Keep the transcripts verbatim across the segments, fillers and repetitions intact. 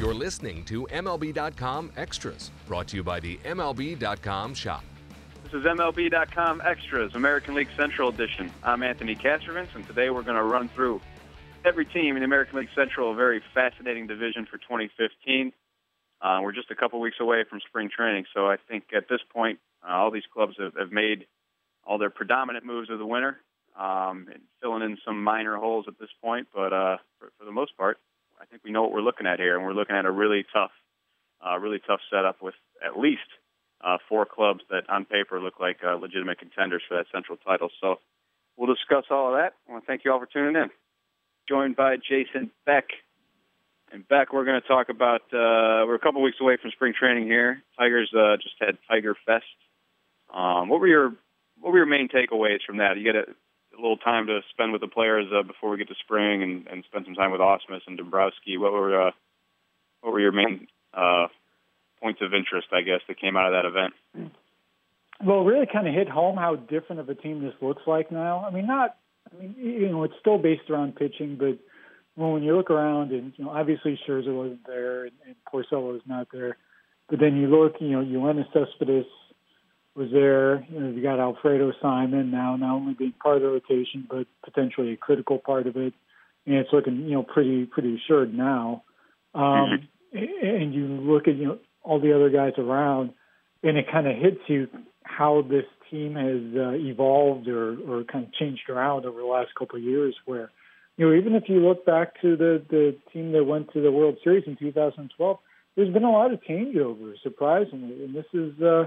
You're listening to M L B dot com Extras, brought to you by the M L B dot com shop. This is M L B dot com Extras, American League Central Edition. I'm Anthony Kastrovitz, and today we're going to run through every team in the American League Central, a very fascinating division for twenty fifteen. Uh, we're just a couple weeks away from spring training, so I think at this point, uh, all these clubs have, have made all their predominant moves of the winter, um, and filling in some minor holes at this point, but uh, for, for the most part, I think we know what we're looking at here, and we're looking at a really tough, uh, really tough setup with at least uh, four clubs that on paper look like uh, legitimate contenders for that central title. So we'll discuss all of that. I want to thank you all for tuning in. Joined by Jason Beck. And Beck, we're going to talk about, uh, we're a couple weeks away from spring training here. Tigers uh, just had Tiger Fest. Um, what were your what were your main takeaways from that? You get a, a little time to spend with the players uh, before we get to spring, and, and spend some time with Ausmus and Dombrowski. What were uh, what were your main uh, points of interest, I guess, that came out of that event? Well, it really kind of hit home how different of a team this looks like now. I mean, not, I mean, you know, it's still based around pitching, but well, when you look around, and you know, obviously Scherzer wasn't there, and, and Porcello was not there, but then you look, you know, Yoenis Cespedes was there. You know, you got Alfredo Simon now, not only being part of the rotation, but potentially a critical part of it. And it's looking, you know, pretty pretty assured now. Um, mm-hmm. And you look at, you know, all the other guys around, and it kind of hits you how this team has uh, evolved or, or kind of changed around over the last couple of years. Where, you know, even if you look back to the the team that went to the World Series in two thousand twelve, there's been a lot of changeover, surprisingly, and this is. Uh,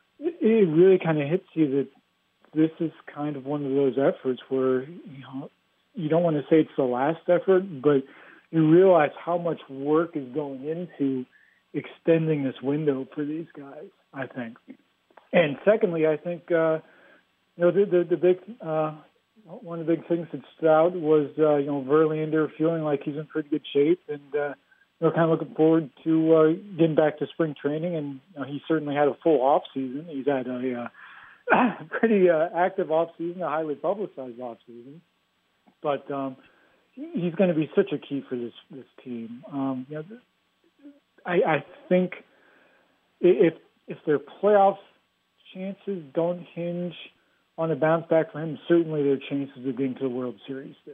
It really kind of hits you that this is kind of one of those efforts where, you know, you don't want to say it's the last effort, but you realize how much work is going into extending this window for these guys, I think. And secondly, I think, uh, you know, the, the, the big, uh, one of the big things that stood out was, uh, you know, Verlander feeling like he's in pretty good shape, and, uh, you know, kind of looking forward to uh, getting back to spring training, and you know, he certainly had a full off season. He's had a uh, pretty uh, active off season, a highly publicized off season. But um, he's going to be such a key for this this team. Um, you know, I, I think if if their playoff chances don't hinge on a bounce back for him, certainly their chances of getting to the World Series do.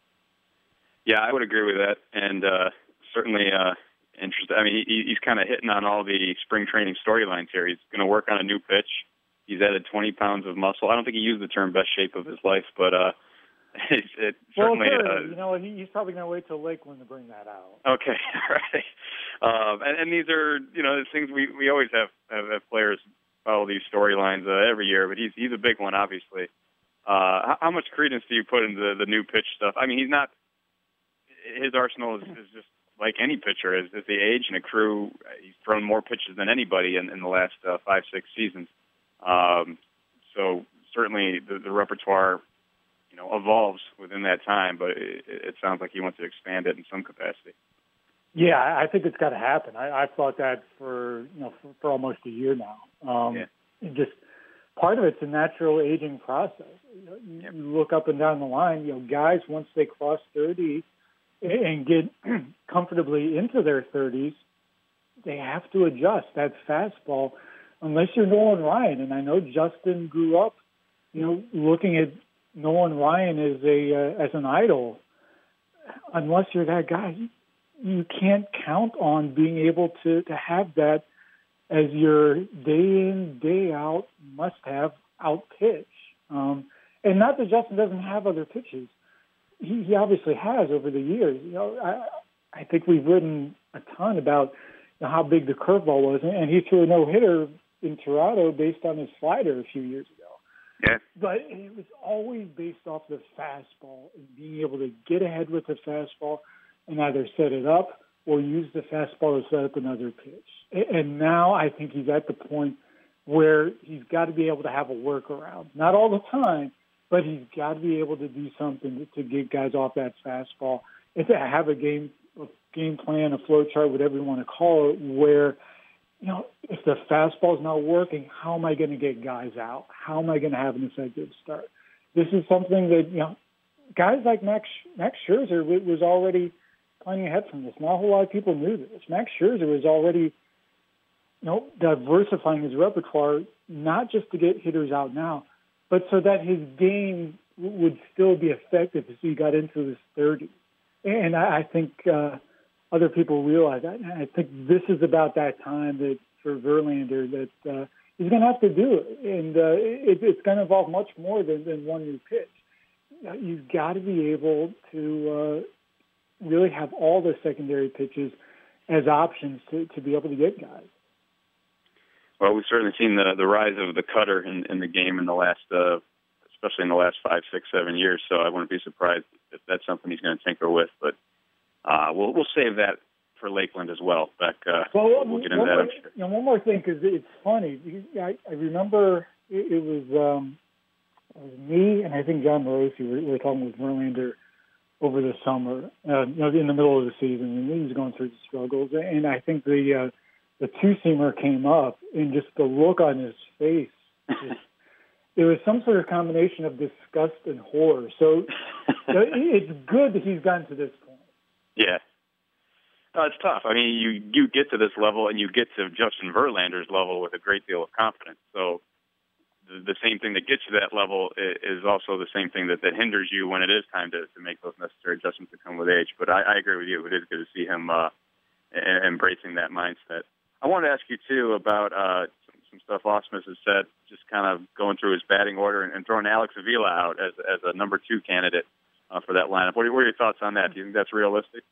Yeah, I would agree with that, and. Uh... Certainly uh, interested. I mean, he, he's kind of hitting on all the spring training storylines here. He's going to work on a new pitch. He's added twenty pounds of muscle. I don't think he used the term best shape of his life, but uh, it's, it well, certainly... Well, uh, you know, he, he's probably going to wait till Lakeland to bring that out. Okay, all right. Um, and, and these are, you know, things we, we always have, have, have players follow these storylines uh, every year, but he's he's a big one, obviously. Uh, how, how much credence do you put into the, the new pitch stuff? I mean, he's not... His arsenal is, is just... like any pitcher, as, as the age and accrue, he's thrown more pitches than anybody in, in the last uh, five, six seasons. Um, so certainly the, the repertoire, you know, evolves within that time, but it, it sounds like he wants to expand it in some capacity. Yeah, I think it's got to happen. I, I've thought that for, you know, for, for almost a year now. Um, yeah. Just part of it's a natural aging process. You know, you, yep. you look up and down the line, you know, guys, once they cross thirty, and get comfortably into their thirties, they have to adjust that fastball unless you're Nolan Ryan. And I know Justin grew up, you know, looking at Nolan Ryan as a uh, as an idol. Unless you're that guy, you, you can't count on being able to, to have that as your day in, day out, must-have out pitch. Um, and not that Justin doesn't have other pitches. He, he obviously has over the years. You know, I, I think we've written a ton about you know, how big the curveball was, and he threw a no-hitter in Toronto based on his slider a few years ago. Yeah. But it was always based off the fastball and being able to get ahead with the fastball and either set it up or use the fastball to set up another pitch. And now I think he's at the point where he's got to be able to have a workaround. Not all the time, but he's got to be able to do something to, to get guys off that fastball and to have a game a game plan, a flow chart, whatever you want to call it, where, you know, if the fastball's not working, how am I going to get guys out? How am I going to have an effective start? This is something that, you know, guys like Max, Max Scherzer was already planning ahead from this. Not a whole lot of people knew this. Max Scherzer was already, you know, diversifying his repertoire, not just to get hitters out now, but so that his game would still be effective as he got into his thirties. And I, I think uh, other people realize that. And I think this is about that time that for Verlander that uh, he's going to have to do it. And uh, it, it's going to involve much more than, than one new pitch. You've got to be able to uh, really have all the secondary pitches as options to, to be able to get guys. Well, we've certainly seen the the rise of the cutter in, in the game in the last, uh, especially in the last five, six, seven years. So I wouldn't be surprised if that's something he's going to tinker with. But uh, we'll we'll save that for Lakeland as well. Beck, uh, well, we'll get into that. More, I'm sure. You know, one more thing, because it's funny. I, I remember it, it was um, it was me and I think John Morosi were, were talking with Verlander over the summer. Uh, you know, in the middle of the season, and he was going through the struggles, and I think the uh, the two-seamer came up, and just the look on his face, just, it was some sort of combination of disgust and horror. So it's good that he's gotten to this point. Yeah. No, it's tough. I mean, you, you get to this level, and you get to Justin Verlander's level with a great deal of confidence. So the, the same thing that gets you to that level is also the same thing that, that hinders you when it is time to, to make those necessary adjustments that come with age. But I, I agree with you. It is good to see him uh, embracing that mindset. I wanted to ask you, too, about uh, some, some stuff Ausmus has said, just kind of going through his batting order and, and throwing Alex Avila out as, as a number two candidate uh, for that lineup. What are, what are your thoughts on that? Do you think that's realistic?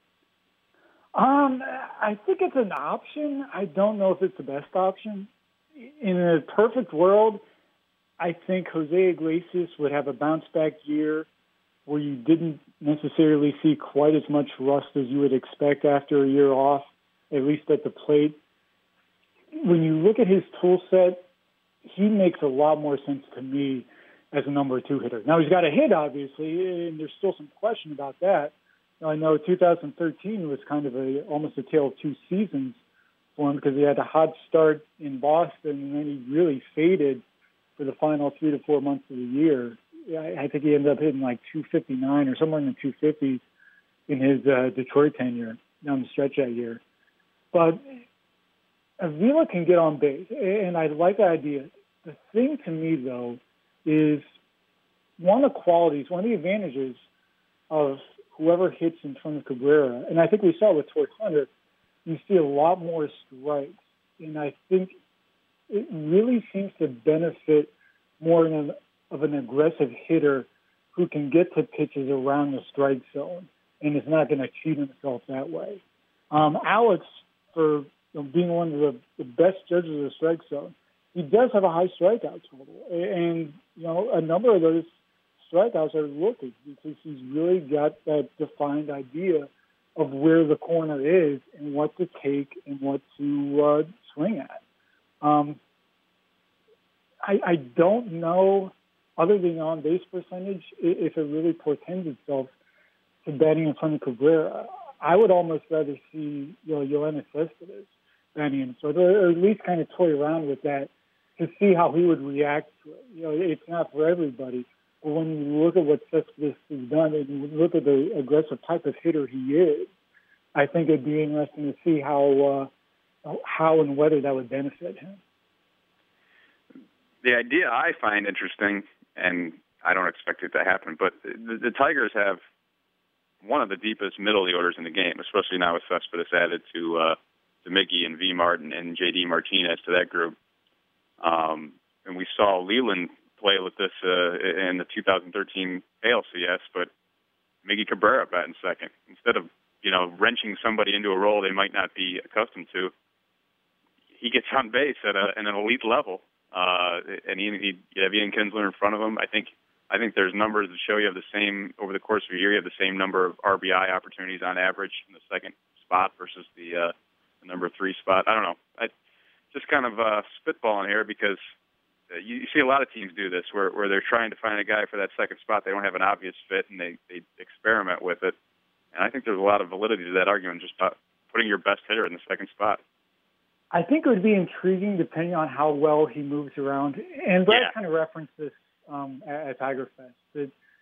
Um, I think it's an option. I don't know if it's the best option. In a perfect world, I think Jose Iglesias would have a bounce-back year where you didn't necessarily see quite as much rust as you would expect after a year off, at least at the plate. When you look at his tool set, he makes a lot more sense to me as a number two hitter. Now, he's got a hit, obviously, and there's still some question about that. I know two thousand thirteen was kind of a almost a tale of two seasons for him because he had a hot start in Boston, and then he really faded for the final three to four months of the year. I think he ended up hitting like two fifty-nine or somewhere in the two fifties in his uh, Detroit tenure down the stretch that year. But Avila can get on base, and I like the idea. The thing to me, though, is one of the qualities, one of the advantages of whoever hits in front of Cabrera, and I think we saw with Tory Hunter, you see a lot more strikes. And I think it really seems to benefit more in an, of an aggressive hitter who can get to pitches around the strike zone and is not going to cheat himself that way. Um, Alex, for you know, being one of the, the best judges of the strike zone, he does have a high strikeout total. And, you know, a number of those strikeouts are rookies because he's really got that defined idea of where the corner is and what to take and what to uh, swing at. Um, I, I don't know, other than on-base percentage, if it really portends itself to batting in front of Cabrera. I would almost rather see, you know, Yoenis Cespedes batting in front, or at least kind of toy around with that to see how he would react to it. You know, it's not for everybody. But when you look at what Cespedes has done and you look at the aggressive type of hitter he is, I think it'd be interesting to see how uh, how and whether that would benefit him. The idea I find interesting, and I don't expect it to happen, but the, the Tigers have one of the deepest middle orders in the game, especially now with Cespedes added to uh, to Miggy and V. Martin and J D. Martinez to that group. Um, and we saw Leland play with this uh, in the two thousand thirteen A L C S, but Miggy Cabrera batting second. Instead of, you know, wrenching somebody into a role they might not be accustomed to, he gets on base at, a, at an elite level. Uh, and he, he, you have Ian Kinsler in front of him. I think I think there's numbers that show you have the same, over the course of a year, you have the same number of R B I opportunities on average in the second spot versus the, uh, the number three spot. I don't know. I just kind of uh, spitballing here because You, you see a lot of teams do this where, where they're trying to find a guy for that second spot. They don't have an obvious fit, and they, they experiment with it. And I think there's a lot of validity to that argument, just about putting your best hitter in the second spot. I think it would be intriguing depending on how well he moves around. And Brad yeah. kind of referenced this um, at, at Tiger Fest. That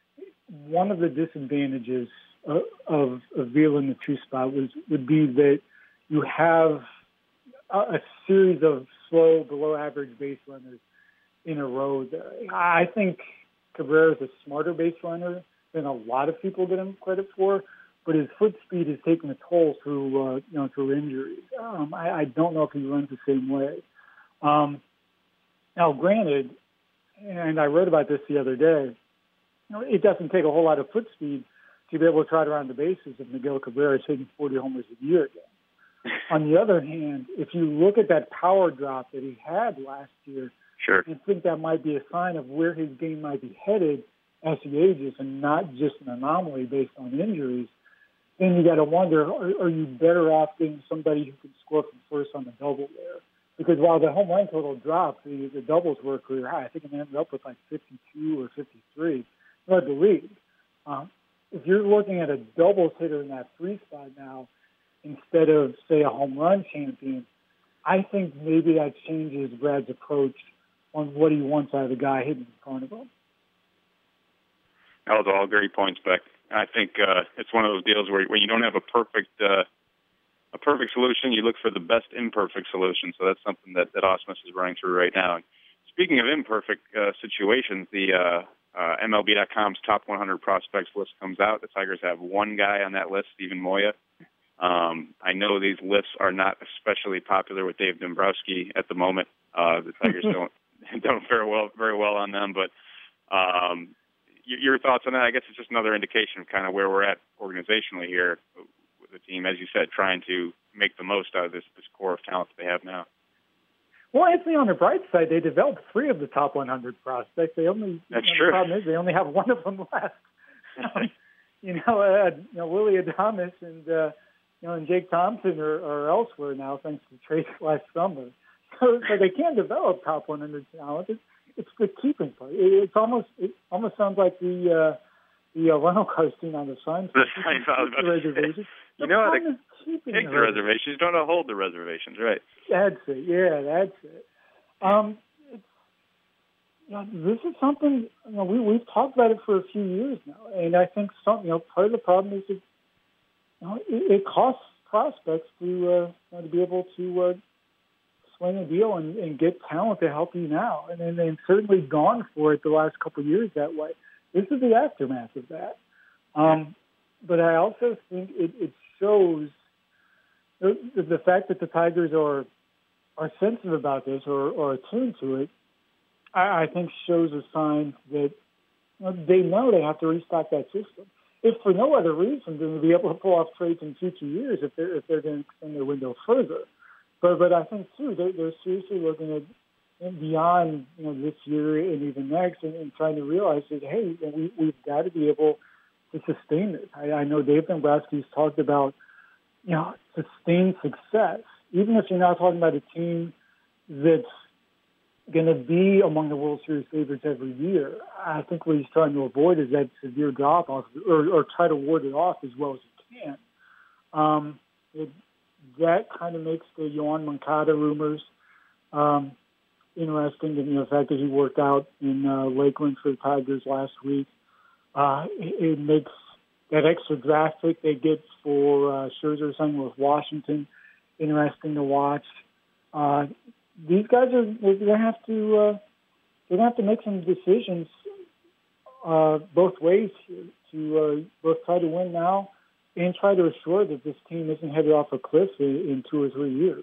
one of the disadvantages of, of, of Vila in the two spot was would be that you have a, a series of slow, below-average base runners in a row. I think Cabrera is a smarter base runner than a lot of people give him credit for, but his foot speed has taken a toll through, uh, you know, through injuries. Um, I, I don't know if he runs the same way. Um, now, granted, and I wrote about this the other day, you know, it doesn't take a whole lot of foot speed to be able to trot around the bases if Miguel Cabrera is hitting forty homers a year again. On the other hand, if you look at that power drop that he had last year, sure, you think that might be a sign of where his game might be headed as he ages and not just an anomaly based on injuries. Then you got to wonder, are, are you better off getting somebody who can score from first on the double there? Because while the home run total dropped, the, the doubles were a career high. I think it ended up with like fifty-two or fifty-three. Led the league. Um, if you're looking at a doubles hitter in that three spot now, instead of, say, a home run champion, I think maybe that changes Brad's approach on what he wants out of the guy hitting in front of him. That was all great points, Beck. I think uh, it's one of those deals where when you don't have a perfect uh, a perfect solution, you look for the best imperfect solution. So that's something that, that Ausmus is running through right now. And speaking of imperfect uh, situations, the uh, uh, M L B dot com's top one hundred prospects list comes out. The Tigers have one guy on that list, Steven Moya. Um, I know these lists are not especially popular with Dave Dombrowski at the moment. Uh, the Tigers don't don't fare well very well on them, but um, your thoughts on that? I guess it's just another indication of kind of where we're at organizationally here with the team, as you said, trying to make the most out of this, this core of talent that they have now. Well, Anthony, on the bright side, they developed three of the top one hundred prospects. They only That's you know, true. The problem is they only have one of them left. um, you know, uh, you know, Willie Adames and uh, you know and Jake Thompson are, are elsewhere now, thanks to trades last summer. So, so they can develop top one hundred talent. It's, it's the keeping part. It, it's almost it almost sounds like the uh, the uh, rental car scene on the sign. The sign the reservations. You know how to take the, the reservations. You don't know how to hold the reservations, right? That's it. Yeah, that's it. Um, it's, you know, this is something, you know, we, we've talked about it for a few years now. And I think some, you know, part of the problem is that, you know, it, it costs prospects to, uh, you know, to be able to uh, swing a deal and, and get talent to help you now. And then they've certainly gone for it the last couple of years that way. This is the aftermath of that. Um, but I also think it, it shows the, the fact that the Tigers are are sensitive about this or, or attuned to it, I, I think shows a sign that you know, they know they have to restock that system. If for no other reason than to be able to pull off trades in future years if they're, if they're going to extend their window further. But but I think, too, they're, they're seriously looking at beyond you know this year and even next and, and trying to realize that, hey, we, we've got to be able to sustain this. I, I know Dave Dombrowski's talked about, you know, sustained success. Even if you're not talking about a team that's going to be among the World Series favorites every year, I think what he's trying to avoid is that severe drop-off or, or try to ward it off as well as he can. Um, it, that kind of makes the Yoan Moncada rumors um, interesting. And, you know, the fact that he worked out in uh, Lakeland for the Tigers last week, uh, it, it makes that extra draft pick they get for uh, Scherzer signing with Washington interesting to watch. Uh, these guys are they're going to have to uh, they're going to have to make some decisions uh, both ways here to uh, both try to win now and try to assure that this team isn't headed off a cliff in, in two or three years.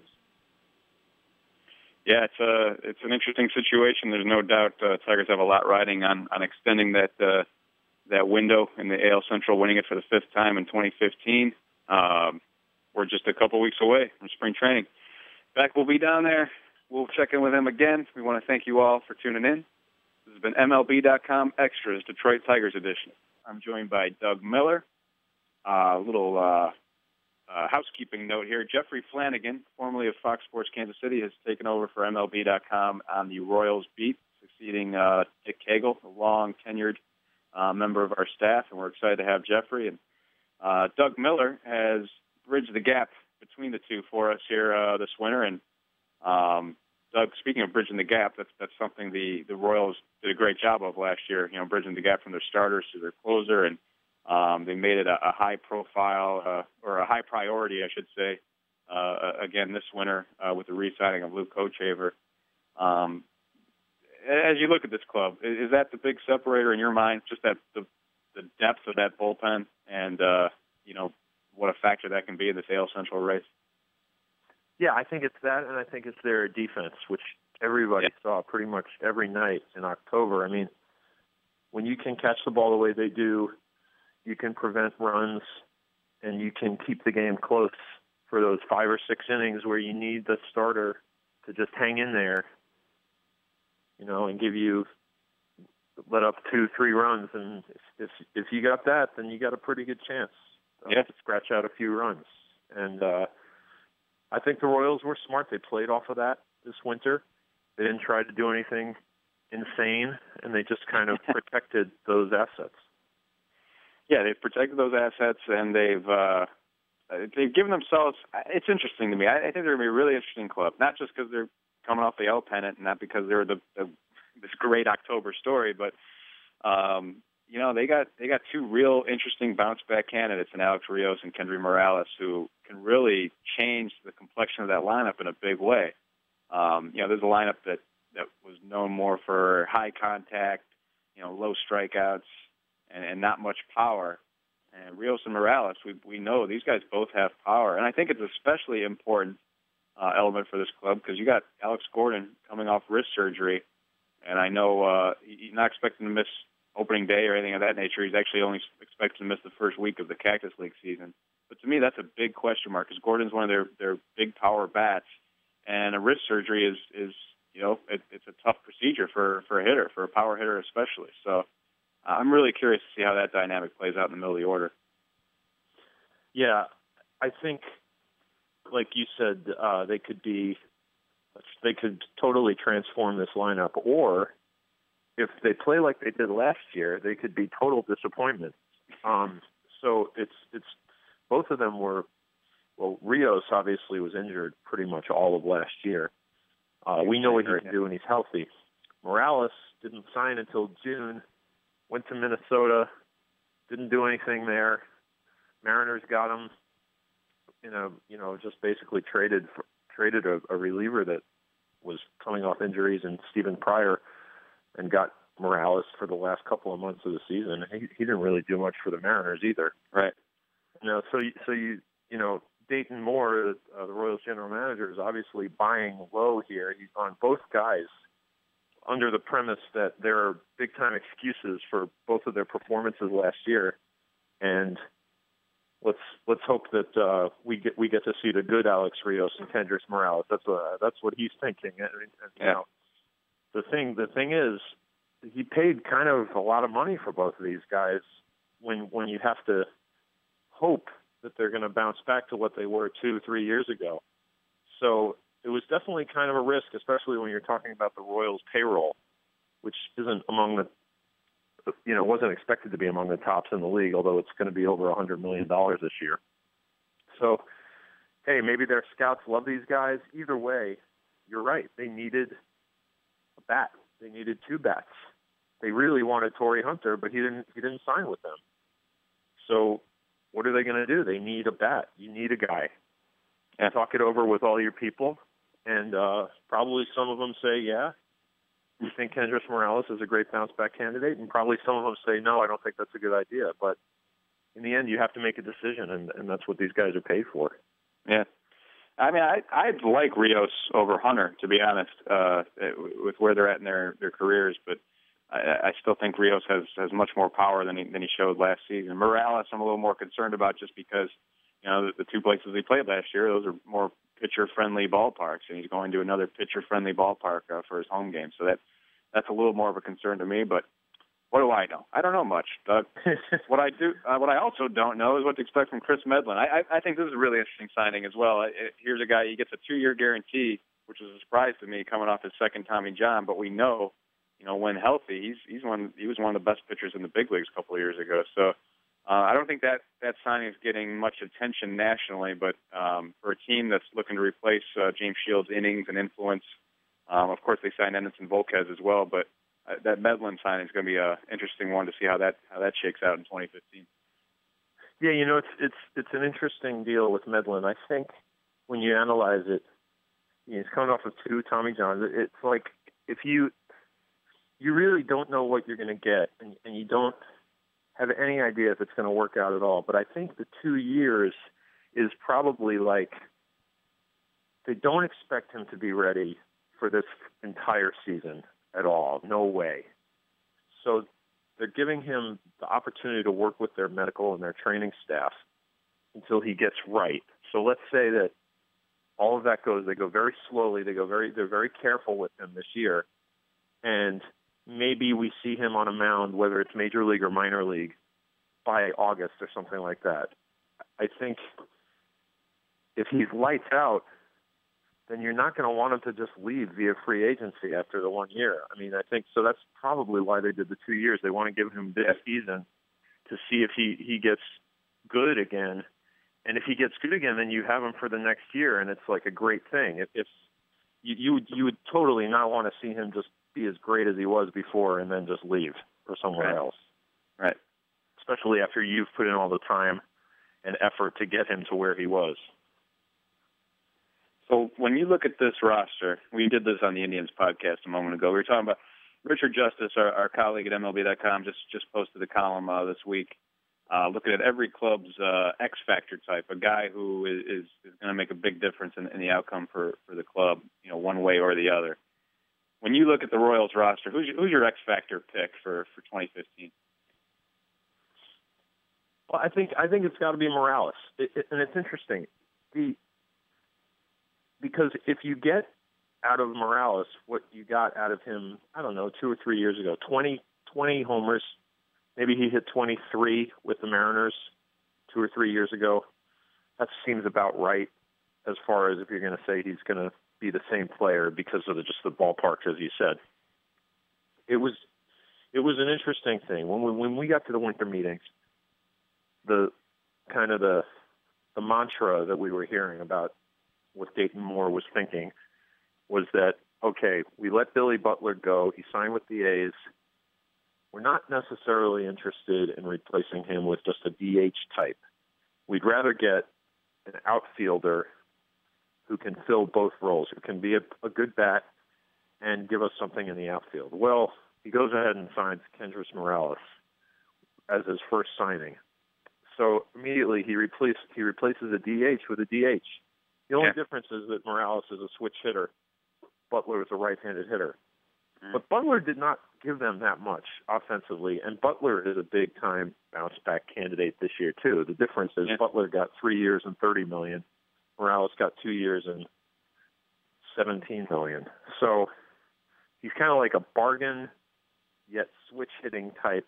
Yeah, it's a it's an interesting situation. There's no doubt uh, Tigers have a lot riding on on extending that uh, that window in the A L Central, winning it for the fifth time in twenty fifteen. Um, We're just a couple weeks away from spring training. Beck will be down there. We'll check in with him again. We want to thank you all for tuning in. This has been M L B dot com Extras, Detroit Tigers edition. I'm joined by Doug Miller. A uh, little uh, uh, housekeeping note here. Jeffrey Flanagan, formerly of Fox Sports Kansas City, has taken over for M L B dot com on the Royals beat, succeeding uh, Dick Cagle, a long-tenured uh, member of our staff, and we're excited to have Jeffrey. And uh, Doug Miller has bridge the gap between the two for us here uh, this winter. And um, Doug, speaking of bridging the gap, that's that's something the, the Royals did a great job of last year, you know, bridging the gap from their starters to their closer, and um, they made it a, a high profile, uh, or a high priority, I should say, uh, again this winter uh, with the re-signing of Luke Kochaver. Um, as you look at this club, is, is that the big separator in your mind, just that the, the depth of that bullpen and, uh, you know, what a factor that can be in this A L Central race? Yeah, I think it's that, and I think it's their defense, which everybody yeah. saw pretty much every night in October. I mean, when you can catch the ball the way they do, you can prevent runs, and you can keep the game close for those five or six innings where you need the starter to just hang in there, you know, and give you let up two, three runs. And if if you got that, then you got a pretty good chance uh, yeah. to scratch out a few runs. And uh, I think the Royals were smart. They played off of that this winter. They didn't try to do anything insane, and they just kind of protected those assets. Yeah, they've protected those assets, and they've uh, they've given themselves. It's interesting to me. I, I think they're going to be a really interesting club, not just because they're coming off the L pennant, and not because they're the, the this great October story, but um, you know they got they got two real interesting bounce back candidates in Alex Rios and Kendry Morales, who can really change the complexion of that lineup in a big way. Um, you know, there's a lineup that, that was known more for high contact, you know, low strikeouts, and, and not much power. And Rios and Morales, we we know these guys both have power, and I think it's especially important uh, element for this club because you got Alex Gordon coming off wrist surgery, and I know uh, he's not expecting to miss opening day or anything of that nature. He's actually only expected to miss the first week of the Cactus League season. But to me, that's a big question mark because Gordon's one of their, their big power bats, and a wrist surgery is, is you know, it, it's a tough procedure for, for a hitter, for a power hitter especially. So uh, I'm really curious to see how that dynamic plays out in the middle of the order. Yeah, I think, like you said, uh, they could be, they could totally transform this lineup, or if they play like they did last year, they could be total disappointment. Um, so it's it's both of them were, well, Rios obviously was injured pretty much all of last year. Uh, we know what he can do when he's healthy. Morales didn't sign until June, went to Minnesota, didn't do anything there. Mariners got him, you know, you know, just basically traded for, traded a, a reliever that was coming off injuries in Stephen Pryor, and got Morales for the last couple of months of the season. He, he didn't really do much for the Mariners either. Right. You know, so you, so you you know, Dayton Moore, uh, the Royals general manager, is obviously buying low here. He's on both guys under the premise that there are big time excuses for both of their performances last year, and let's let's hope that uh, we get we get to see the good Alex Rios and Kendry Morales. That's what that's what he's thinking. And, and, yeah. You know, the thing the thing is, he paid kind of a lot of money for both of these guys when when you have to hope that they're going to bounce back to what they were two, three years ago. So it was definitely kind of a risk, especially when you're talking about the Royals payroll, which isn't among the, you know, wasn't expected to be among the tops in the league, although it's going to be over one hundred million dollars this year. So, hey, maybe their scouts love these guys. Either way, you're right. They needed a bat. They needed two bats. They really wanted Torrey Hunter, but he didn't. He didn't sign with them. So, what are they going to do? They need a bat. You need a guy. And talk it over with all your people, and uh, probably some of them say, "Yeah, we think Kendry Morales is a great bounce back candidate," and probably some of them say, "No, I don't think that's a good idea." But in the end, you have to make a decision, and, and that's what these guys are paid for. Yeah. I mean, I I'd like Rios over Hunter, to be honest, uh, with where they're at in their, their careers. But I, I still think Rios has, has much more power than he than he showed last season. Morales, I'm a little more concerned about just because, you know, the, the two places he played last year, those are more pitcher-friendly ballparks, and he's going to another pitcher-friendly ballpark uh, for his home game. So that that's a little more of a concern to me. But what do I know? I don't know much, Doug. what I do, uh, what I also don't know is what to expect from Chris Medlin. I, I, I think this is a really interesting signing as well. It, here's a guy, he gets a two-year guarantee, which is a surprise to me, coming off his second Tommy John. But we know, you know, when healthy, he's he's one he was one of the best pitchers in the big leagues a couple of years ago. So uh, I don't think that that signing is getting much attention nationally. But um, for a team that's looking to replace uh, James Shields' innings and influence Um, of course, they signed Anderson Volquez as well, but uh, that Medlin signing is going to be an interesting one to see how that how that shakes out in twenty fifteen. Yeah, you know, it's it's it's an interesting deal with Medlin. I think when you analyze it, you know, he's coming off of two Tommy Johns. It's like if you you really don't know what you're going to get, and, and you don't have any idea if it's going to work out at all. But I think the two years is probably like they don't expect him to be ready for this entire season at all. No way. So they're giving him the opportunity to work with their medical and their training staff until he gets right. So let's say that all of that goes, they go very slowly, they go very, they're very careful with him this year. And maybe we see him on a mound, whether it's major league or minor league, by August or something like that. I think if he's lights out, then you're not going to want him to just leave via free agency after the one year. I mean, I think so that's probably why they did the two years. They want to give him this season to see if he, he gets good again. And if he gets good again, then you have him for the next year, and it's like a great thing. If, if you, you would you would totally not want to see him just be as great as he was before and then just leave for somewhere Right. else. Right. Especially after you've put in all the time and effort to get him to where he was. So when you look at this roster, we did this on the Indians podcast a moment ago. We were talking about Richard Justice, our, our colleague at M L B dot com, just just posted a column uh, this week uh, looking at every club's uh, X factor type, a guy who is, is, is going to make a big difference in, in the outcome for, for the club, you know, one way or the other. When you look at the Royals roster, who's your, who's your X factor pick for, for twenty fifteen? Well, I think I think it's got to be Morales, it, it, and it's interesting. The Because if you get out of Morales what you got out of him, I don't know, two or three years ago, twenty, twenty homers, maybe he hit twenty-three with the Mariners two or three years ago. That seems about right as far as if you're going to say he's going to be the same player because of the, just the ballpark, as you said. It was it was an interesting thing. When we, when we got to the winter meetings, the kind of the the mantra that we were hearing about what Dayton Moore was thinking was that, okay, we let Billy Butler go. He signed with the A's. We're not necessarily interested in replacing him with just a D H type. We'd rather get an outfielder who can fill both roles, who can be a, a good bat and give us something in the outfield. Well, he goes ahead and signs Kendrys Morales as his first signing. So immediately he replaces he replaces a D H with a D H. The only yeah. difference is that Morales is a switch hitter. Butler is a right-handed hitter. Mm. But Butler did not give them that much offensively, and Butler is a big-time bounce-back candidate this year, too. The difference is yeah. Butler got three years and thirty million dollars. Morales got two years and seventeen million dollars. So he's kind of like a bargain, yet switch-hitting type.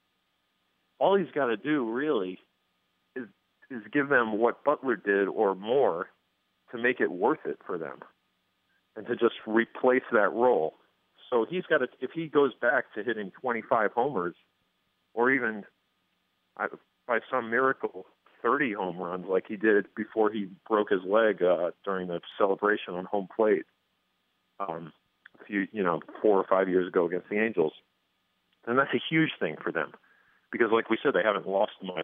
All he's got to do, really, is is give them what Butler did or more to make it worth it for them and to just replace that role. So he's got to, if he goes back to hitting twenty-five homers or even by some miracle thirty home runs like he did before he broke his leg uh, during the celebration on home plate um, a few, you know, four or five years ago against the Angels, then that's a huge thing for them because, like we said, they haven't lost much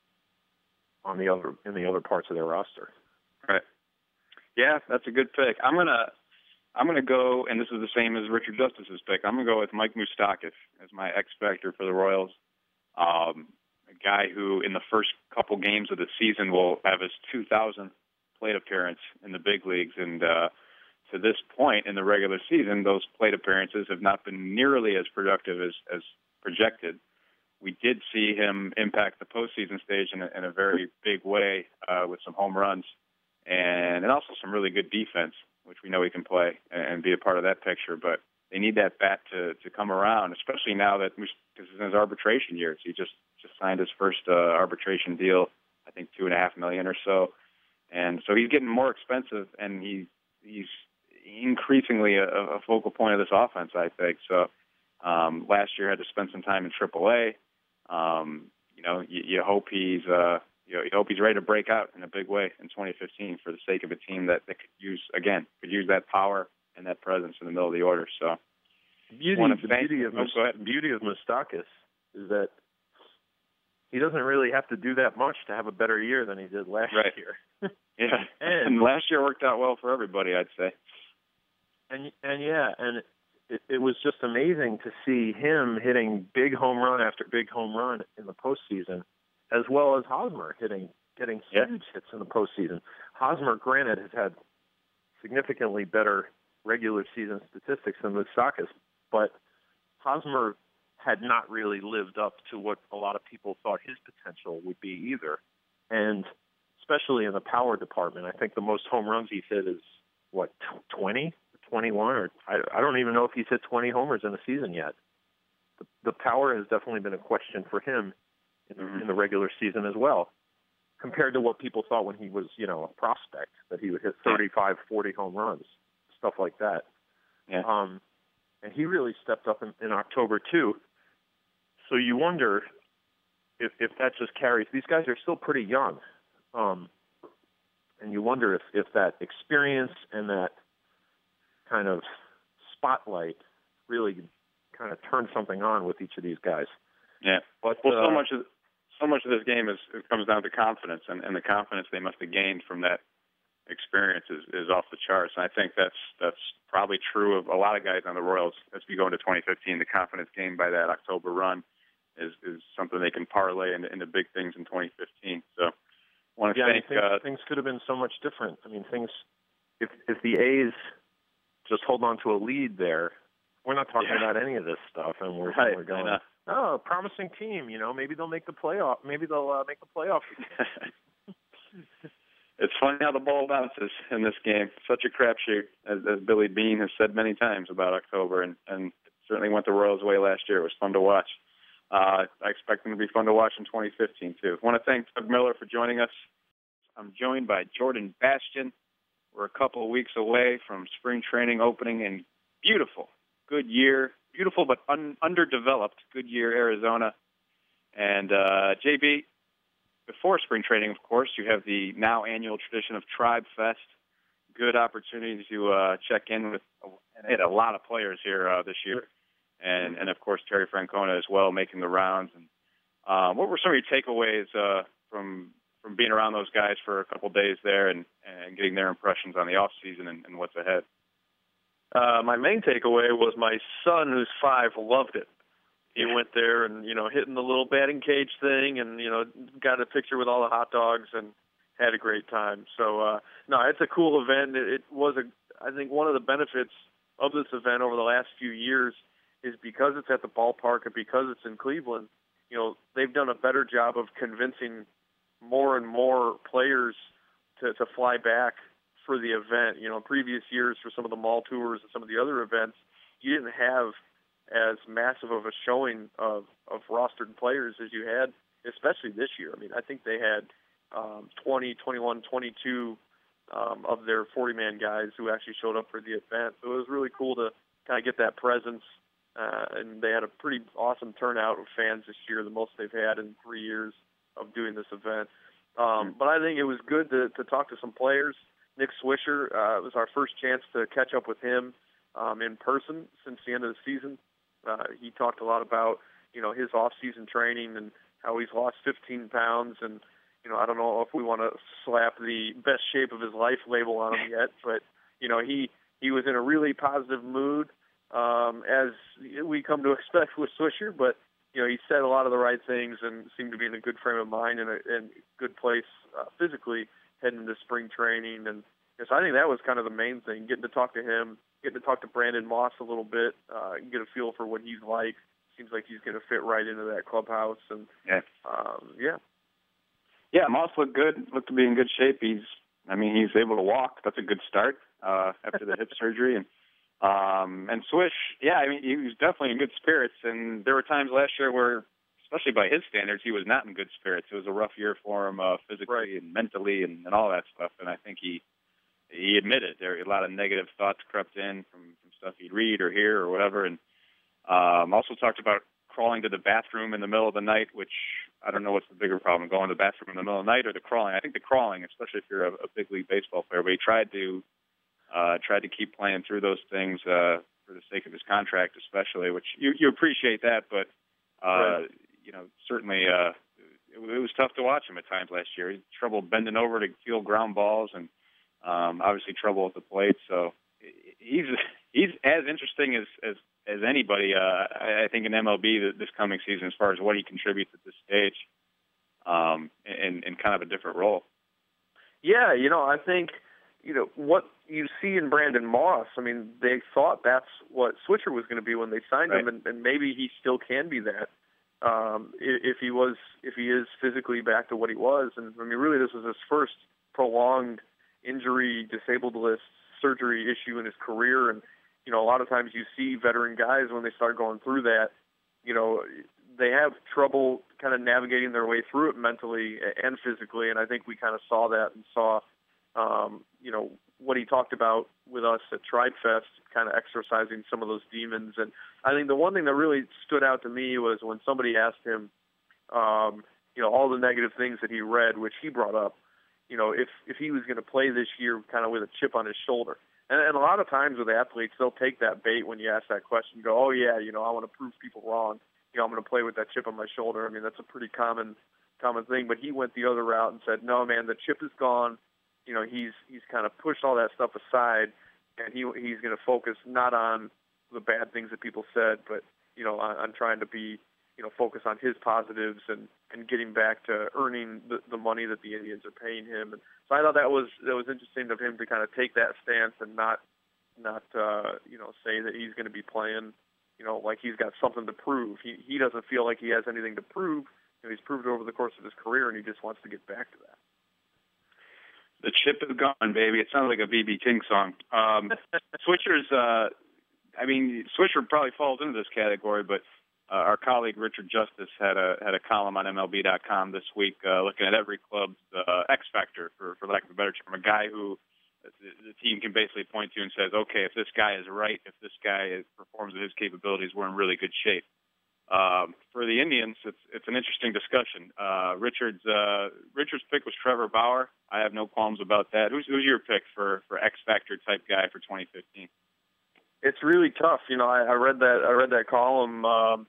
on the other in the other parts of their roster. Right. Yeah, that's a good pick. I'm gonna, I'm gonna go, and this is the same as Richard Justice's pick. I'm gonna go with Mike Moustakas as my X factor for the Royals. Um, a guy who, in the first couple games of the season, will have his two thousandth plate appearance in the big leagues, and uh, to this point in the regular season, those plate appearances have not been nearly as productive as, as projected. We did see him impact the postseason stage in a, in a very big way uh, with some home runs. And, and also some really good defense, which we know he can play and, and be a part of that picture. But they need that bat to, to come around, especially now that this is in his arbitration years. He just, just signed his first uh, arbitration deal, I think two and a half million or so. And so he's getting more expensive, and he, he's increasingly a, a focal point of this offense, I think. So um, last year had to spend some time in triple A. Um, you know, you, you hope he's uh, – You, know, you hope he's ready to break out in a big way in twenty fifteen for the sake of a team that, that could use, again, could use that power and that presence in the middle of the order. So, beauty, the beauty of oh, beauty of Moustakas is that he doesn't really have to do that much to have a better year than he did last right. year. yeah, and, and last year worked out well for everybody, I'd say. And and yeah, and it, it was just amazing to see him hitting big home run after big home run in the postseason, as well as Hosmer hitting getting huge yeah. hits in the postseason. Hosmer, granted, has had significantly better regular season statistics than Moustakas, but Hosmer had not really lived up to what a lot of people thought his potential would be either. And especially in the power department, I think the most home runs he's hit is, what, twenty, twenty-one? Or I, I don't even know if he's hit twenty homers in a season yet. The, the power has definitely been a question for him in, mm-hmm. in the regular season as well, compared to what people thought when he was, you know, a prospect, that he would hit thirty-five, forty home runs, stuff like that. Yeah. Um, and he really stepped up in, in October, too. So you wonder if, if that just carries. These guys are still pretty young. Um, and you wonder if, if that experience and that kind of spotlight really kind of turns something on with each of these guys. Yeah. But, well, uh, so much of so much of this game is it comes down to confidence, and, and the confidence they must have gained from that experience is, is off the charts. And I think that's that's probably true of a lot of guys on the Royals as we go into twenty fifteen. The confidence gained by that October run is, is something they can parlay into, into big things in twenty fifteen. So I want to yeah, thank... I mean, things, uh, things could have been so much different. I mean, things... If, if the A's just hold on to a lead there, we're not talking yeah. about any of this stuff, and we're, right. we're going, oh, promising team, you know, maybe they'll make the playoff. Maybe they'll uh, make the playoff. It's funny how the ball bounces in this game. Such a crapshoot, as, as Billy Beane has said many times about October, and, and it certainly went the Royals' way last year. It was fun to watch. Uh, I expect them to be fun to watch in twenty fifteen, too. I want to thank Doug Miller for joining us. I'm joined by Jordan Bastian. We're a couple of weeks away from spring training opening in beautiful Goodyear, beautiful but un- underdeveloped Goodyear, Arizona. And uh, J B, before spring training, of course, you have the now annual tradition of Tribe Fest. Good opportunity to uh, check in with, and they had a lot of players here uh, this year. And, and, of course, Terry Francona as well, making the rounds. And uh, what were some of your takeaways uh, from from being around those guys for a couple of days there and, and getting their impressions on the off season and, and what's ahead? Uh, my main takeaway was my son, who's five, loved it. He went there and, you know, hitting the little batting cage thing and, you know, got a picture with all the hot dogs and had a great time. So, uh, no, it's a cool event. It, it was, a, I think, one of the benefits of this event over the last few years is because it's at the ballpark and because it's in Cleveland, you know, they've done a better job of convincing more and more players to, to fly back for the event. You know, previous years for some of the mall tours and some of the other events, you didn't have as massive of a showing of, of rostered players as you had, especially this year. I mean, I think they had um, twenty, twenty-one, twenty-two um, of their forty-man guys who actually showed up for the event. So it was really cool to kind of get that presence. Uh, and they had a pretty awesome turnout of fans this year, the most they've had in three years of doing this event. Um, but I think it was good to, to talk to some players. Nick Swisher, uh, it was our first chance to catch up with him um, in person since the end of the season. Uh, he talked a lot about, you know, his off-season training and how he's lost fifteen pounds. And, you know, I don't know if we want to slap the best shape of his life label on him yet, but, you know, he, he was in a really positive mood, um, as we come to expect with Swisher. But, you know, he said a lot of the right things and seemed to be in a good frame of mind and a, and good place uh, physically heading into spring training. And so I think that was kind of the main thing, getting to talk to him, getting to talk to Brandon Moss a little bit, uh, and get a feel for what he's like. Seems like he's going to fit right into that clubhouse. And, yeah. Um, yeah. Yeah, Moss looked good, looked to be in good shape. He's, I mean, he's able to walk. That's a good start uh, after the hip surgery. And um, and Swish, yeah, I mean, he was definitely in good spirits. And there were times last year where, especially by his standards, he was not in good spirits. It was a rough year for him uh, physically right. and mentally and, and all that stuff. And I think he he admitted there a lot of negative thoughts crept in from, from stuff he'd read or hear or whatever. And um, also talked about crawling to the bathroom in the middle of the night, which I don't know what's the bigger problem, going to the bathroom in the middle of the night or the crawling. I think the crawling, especially if you're a, a big league baseball player, but he tried to Uh, tried to keep playing through those things uh, for the sake of his contract, especially, which you, you appreciate that, but uh, right. you know, certainly uh, it, it was tough to watch him at times last year. He had trouble bending over to field ground balls, and um, obviously trouble at the plate. So he's he's as interesting as as, as anybody, uh, I, I think, in M L B this coming season as far as what he contributes at this stage, um, in, in kind of a different role. Yeah, you know, I think, you know, what you see in Brandon Moss, I mean, they thought that's what Switzer was going to be when they signed right. him, and, and maybe he still can be that um, if he was, if he is physically back to what he was. And I mean, really, this was his first prolonged injury, disabled list, surgery issue in his career. And, you know, a lot of times you see veteran guys when they start going through that, you know, they have trouble kind of navigating their way through it mentally and physically. And I think we kind of saw that and saw, um, you know, what he talked about with us at Tribe Fest, kind of exorcising some of those demons. And I think the one thing that really stood out to me was when somebody asked him, um, you know, all the negative things that he read, which he brought up, you know, if, if he was going to play this year kind of with a chip on his shoulder. And, and a lot of times with athletes, they'll take that bait when you ask that question, go, oh, yeah, you know, I want to prove people wrong. You know, I'm going to play with that chip on my shoulder. I mean, that's a pretty common common thing. But he went the other route and said, no, man, the chip is gone. You know, he's he's kind of pushed all that stuff aside, and he he's going to focus not on the bad things that people said, but, you know, on, on trying to be, you know, focus on his positives and, and getting back to earning the, the money that the Indians are paying him. And so I thought that was that was interesting of him to kind of take that stance and not not uh, you know, say that he's going to be playing, you know, like he's got something to prove. He he doesn't feel like he has anything to prove. You know, he's proved over the course of his career, and he just wants to get back to that. The chip is gone, baby. It sounds like a B B King song. Um, Switcher's, uh, I mean, Switcher probably falls into this category, but uh, our colleague Richard Justice had a had a column on M L B dot com this week uh, looking at every club's uh, X factor, for, for lack of a better term, a guy who the, the team can basically point to and says, okay, if this guy is right, if this guy is, performs at his capabilities, we're in really good shape. Um, for the Indians, it's it's an interesting discussion. Uh, Richard's uh, Richard's pick was Trevor Bauer. I have no qualms about that. Who's who's your pick for, for X Factor type guy for twenty fifteen? It's really tough. You know, I, I read that I read that column, um,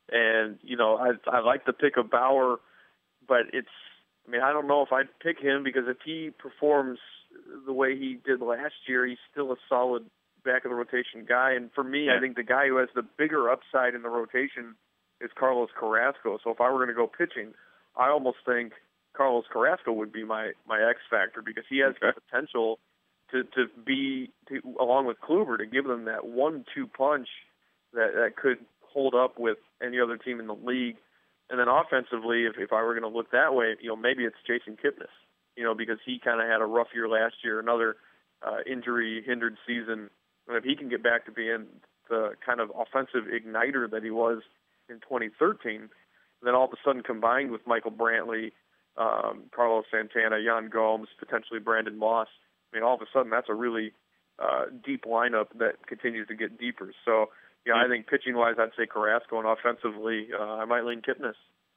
and you know, I I like the pick of Bauer, but it's I mean I don't know if I'd pick him because if he performs the way he did last year, he's still a solid back of the rotation guy. And for me, yeah. I think the guy who has the bigger upside in the rotation is Carlos Carrasco. So if I were going to go pitching, I almost think Carlos Carrasco would be my, my X factor because he has okay. the potential to, to be, to, along with Kluber, to give them that one two punch that, that could hold up with any other team in the league. And then offensively, if, if I were going to look that way, you know, maybe it's Jason Kipnis, you know, because he kind of had a rough year last year, another uh, injury-hindered season. And if he can get back to being the kind of offensive igniter that he was in twenty thirteen, then all of a sudden combined with Michael Brantley, um, Carlos Santana, Yan Gomes, potentially Brandon Moss, I mean, all of a sudden that's a really uh, deep lineup that continues to get deeper. So, yeah, I think pitching-wise I'd say Carrasco, and offensively uh, I might lean Kipnis.